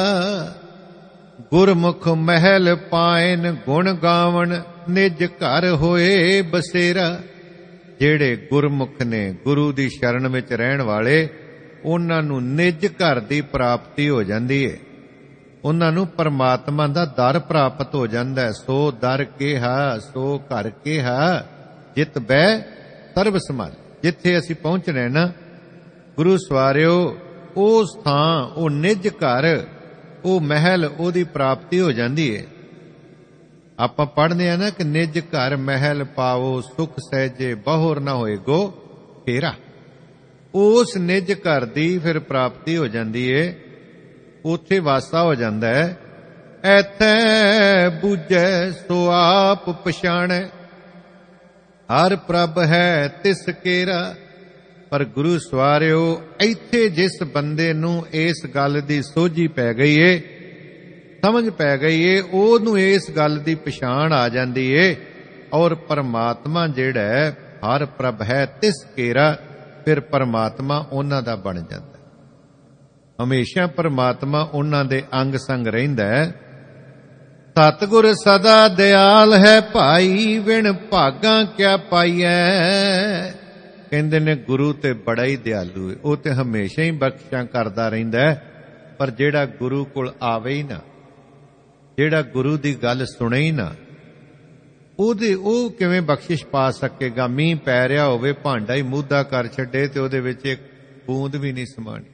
ਗੁਰਮੁਖ ਮਹਿਲ ਪਾਇਨ ਗੁਣ ਗਾਵਣ, ਨਿਜ ਘਰ ਹੋਏ ਬਸੇਰਾ। ਜਿਹੜੇ ਗੁਰਮੁਖ ਨੇ, ਗੁਰੂ ਦੀ ਸ਼ਰਨ ਵਿੱਚ ਰਹਿਣ ਵਾਲੇ, ਉਹਨਾਂ ਨੂੰ ਨਿਜ ਘਰ ਦੀ ਪ੍ਰਾਪਤੀ ਹੋ ਜਾਂਦੀ ਹੈ। ਉਹਨਾਂ ਨੂੰ ਪਰਮਾਤਮਾ ਦਾ ਦਰ ਪ੍ਰਾਪਤ ਹੋ ਜਾਂਦਾ। ਸੋ ਦਰ ਕਿਹਾ, ਸੋ ਘਰ ਕਿਹਾ, ਜਿਤ ਬੈ ਸਰਬ ਸਮਾਲ। ਜਿੱਥੇ ਅਸੀਂ ਪਹੁੰਚਣਾ ਨਾ ਗੁਰੂ ਸਵਾਰਿਓ, ਉਸ ਥਾਂ, ਉਹ ਨਿਜ ਘਰ, ਉਹ ਮਹਿਲ, ਉਹਦੀ ਪ੍ਰਾਪਤੀ ਹੋ ਜਾਂਦੀ ਹੈ। ਆਪਾਂ ਪੜ੍ਹਦੇ ਆ ਨਾ ਕਿ ਨਿਜ ਘਰ ਮਹਿਲ ਪਾਵੋ, ਸੁਖ ਸਹਿਜੇ ਬਹੁਰ ਨਾ ਹੋਏਗੋ ਫੇਰਾ। ਉਸ ਨਿਜ ਘਰ ਦੀ ਫਿਰ ਪ੍ਰਾਪਤੀ ਹੋ ਜਾਂਦੀ ਏ, ਉੱਥੇ ਵਾਸਾ ਹੋ ਜਾਂਦਾ ਹੈ। ਐਥੈ ਬੂਝੈ ਸੋ ਆਪ ਪਛਾਣੈ, ਹਰ ਪ੍ਰਭ ਹੈ ਤਿਸ ਕੇਰਾ। ਪਰ ਗੁਰੂ ਸਵਾਰਿਓ, ਇੱਥੇ ਜਿਸ ਬੰਦੇ ਨੂੰ ਇਸ ਗੱਲ ਦੀ ਸੋਝੀ ਪੈ ਗਈ ਏ, ਸਮਝ ਪੈ ਗਈ ਏ, ਉਹਨੂੰ ਇਸ ਗੱਲ ਦੀ ਪਛਾਣ ਆ ਜਾਂਦੀ ਏ। ਔਰ ਪਰਮਾਤਮਾ ਜਿਹੜਾ ਹੈ, ਹਰ ਪ੍ਰਭ ਹੈ ਤਿਸ ਕੇਰਾ, ਫਿਰ ਪਰਮਾਤਮਾ ਉਹਨਾਂ ਦਾ ਬਣ ਜਾਂਦਾ। ਹਮੇਸ਼ਾ ਪਰਮਾਤਮਾ ਉਹਨਾਂ ਦੇ ਅੰਗ ਸੰਗ ਰਹਿੰਦਾ ਹੈ। ਸਤਿਗੁਰ ਸਦਾ ਦਿਆਲ ਹੈ ਭਾਈ, ਵਿਣ ਭਾਗਾਂ ਕਿਆ ਪਾਈਐ। ਕਹਿੰਦੇ ਨੇ ਗੁਰੂ ਤੇ ਬੜਾ ਹੀ ਦਿਆਲੂ ਹੈ, ਉਹ ਤੇ ਹਮੇਸ਼ਾ ਹੀ ਬਖਸ਼ਾਂ ਕਰਦਾ ਰਹਿੰਦਾ ਹੈ। ਪਰ ਜਿਹੜਾ ਗੁਰੂ ਕੋਲ ਆਵੇ ਹੀ ਨਾ, ਜਿਹੜਾ ਗੁਰੂ ਦੀ ਗੱਲ ਸੁਣੇ ਹੀ ਨਾ, ਉਹਦੇ ਉਹ ਕਿਵੇਂ ਬਖਸ਼ਿਸ਼ ਪਾ ਸਕੇਗਾ। ਮੀਂਹ ਪੈ ਰਿਹਾ ਹੋਵੇ, ਭਾਂਡਾ ਹੀ ਮੂਧਾ ਕਰ ਛੱਡੇ ਤੇ ਉਹਦੇ ਵਿੱਚ ਇੱਕ ਬੂੰਦ ਵੀ ਨਹੀਂ ਸਮਾਣੀ,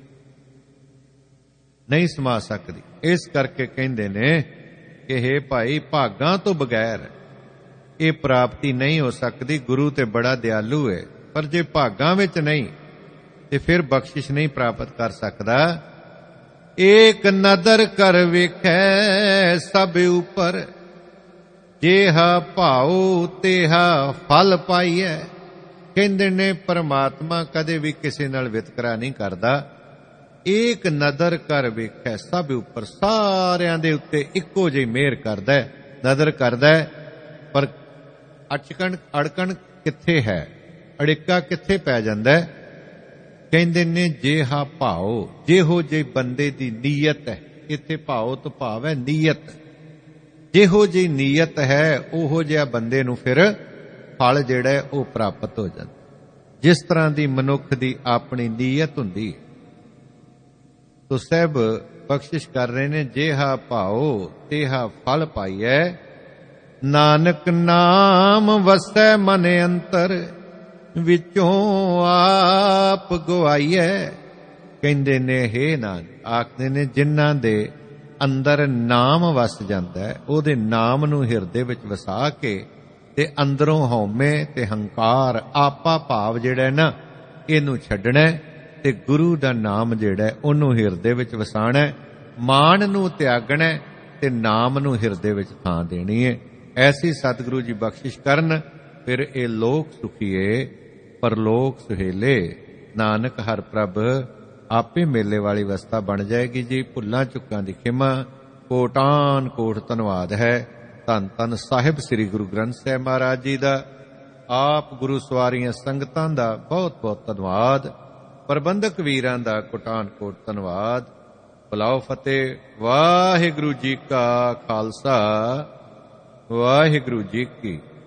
ਨਹੀਂ ਸਮਾ ਸਕਦੀ। ਇਸ ਕਰਕੇ ਕਹਿੰਦੇ ਨੇ ਕਿ ਹੇ ਭਾਈ, ਭਾਗਾਂ ਤੋਂ ਬਗੈਰ ਇਹ ਪ੍ਰਾਪਤੀ ਨਹੀਂ ਹੋ ਸਕਦੀ। ਗੁਰੂ ਤੇ ਬੜਾ ਦਿਆਲੂ ਹੈ, ਪਰ ਜੇ ਭਾਗਾਂ ਵਿੱਚ ਨਹੀਂ ਤੇ ਫਿਰ ਬਖਸ਼ਿਸ਼ ਨਹੀਂ ਪ੍ਰਾਪਤ ਕਰ ਸਕਦਾ। ਏਕ ਨਦਰ ਕਰ ਵੇਖੈ ਸਭ ਉਪਰ, ਜੇਹਾ ਭਾਉ ਤੇਹਾ ਫਲ ਪਾਈਐ। ਕਹਿੰਦੇ ਨੇ ਪਰਮਾਤਮਾ ਕਦੇ ਵੀ ਕਿਸੇ ਨਾਲ ਵਿਤਕਰਾ ਨਹੀਂ ਕਰਦਾ। ਏਕ ਨਦਰ ਕਰ ਵੇਖੈ ਸਭ ਉੱਪਰ, ਸਾਰਿਆਂ ਦੇ ਉੱਤੇ ਇੱਕੋ ਜਿਹੀ ਮਿਹਰ ਕਰਦਾ, ਨਦਰ ਕਰਦਾ, ਪਰ ਅਚਕਣ ਅੜਕਣ ਕਿੱਥੇ ਹੈ, ਅੜਿੱਕਾ ਕਿੱਥੇ ਪੈ ਜਾਂਦਾ। ਕਹਿੰਦੇ ਨੇ ਜੇਹਾ ਭਾਉ, ਜਿਹੋ ਜਿਹੀ ਬੰਦੇ ਦੀ ਨੀਅਤ ਹੈ। ਇੱਥੇ ਭਾਉ ਤੋਂ ਭਾਵ ਹੈ ਨੀਅਤ। ਜਿਹੋ ਜਿਹੀ ਨੀਅਤ ਹੈ ਉਹੋ ਜਿਹਾ ਬੰਦੇ ਨੂੰ ਫਿਰ ਫਲ ਜਿਹੜਾ ਹੈ ਉਹ ਪ੍ਰਾਪਤ ਹੋ ਜਾਂਦਾ। ਜਿਸ ਤਰ੍ਹਾਂ ਦੀ ਮਨੁੱਖ ਦੀ ਆਪਣੀ ਨੀਅਤ ਹੁੰਦੀ ਹੈ। ਤੋ ਸਭ ਬਖਸ਼ਿਸ਼ ਕਰ ਰਹੇ ਨੇ, ਜੇਹਾ ਭਾਉ ਤੇਹਾ ਫਲ ਪਾਈਐ। ਨਾਨਕ ਨਾਮ ਵਸੈ ਮਨ ਅੰਤਰ, ਵਿੱਚੋਂ ਆਪ ਗਵਾਈਐ। ਕਹਿੰਦੇ ਨੇ ਹੇ ਨਾਨਕ, ਆਖਦੇ ਨੇ ਜਿਨ੍ਹਾਂ ਦੇ ਅੰਦਰ ਨਾਮ ਵਸ ਜਾਂਦਾ ਹੈ, ਉਹਦੇ ਨਾਮ ਨੂੰ ਹਿਰਦੇ ਵਿੱਚ ਵਸਾ ਕੇ ਤੇ ਅੰਦਰੋਂ ਹਉਮੈ ਤੇ ਹੰਕਾਰ ਆਪਾ ਭਾਵ ਜਿਹੜਾ ਨਾ ਇਹਨੂੰ ਛੱਡਣਾ ਤੇ ਗੁਰੂ ਦਾ ਨਾਮ ਜਿਹੜਾ ਉਹਨੂੰ ਹਿਰਦੇ ਵਿੱਚ ਵਸਾਣਾ, ਮਾਣ ਨੂੰ ਤਿਆਗਣਾ ਤੇ ਨਾਮ ਨੂੰ ਹਿਰਦੇ ਵਿੱਚ ਥਾਂ ਦੇਣੀ ਹੈ। ਐਸੀ ਸਤਿਗੁਰੂ ਜੀ ਬਖਸ਼ਿਸ਼ ਕਰਨ, ਫਿਰ ਇਹ ਲੋਕ ਸੁਖੀਏ ਪਰਲੋਕ ਸੁਹੇਲੇ। ਨਾਨਕ ਹਰ ਪ੍ਰਭ ਆਪੇ ਮੇਲੇ ਵਾਲੀ ਅਵਸਥਾ ਬਣ ਜਾਏਗੀ ਜੀ। ਭੁੱਲਾਂ ਚੁੱਕਾਂ ਦੀ ਖਿਮਾ, ਕੋਟਾਨ ਕੋਟ ਧੰਨਵਾਦ ਹੈ। ਧੰਨ ਧੰਨ ਸਾਹਿਬ ਸ੍ਰੀ ਗੁਰੂ ਗ੍ਰੰਥ ਸਾਹਿਬ ਮਹਾਰਾਜ ਜੀ ਦਾ, ਆਪ ਗੁਰੂ ਸਵਾਰੀਆਂ ਸੰਗਤਾਂ ਦਾ ਬਹੁਤ ਬਹੁਤ ਧੰਨਵਾਦ। ਪ੍ਰਬੰਧਕ ਵੀਰਾਂ ਦਾ ਕੋਟਾਨ ਕੋਟ ਧੰਨਵਾਦ। ਬੁਲਾਓ ਫਤਿਹ। ਵਾਹਿਗੁਰੂ ਜੀ ਕਾ ਖਾਲਸਾ, ਵਾਹਿਗੁਰੂ ਜੀ ਕੀ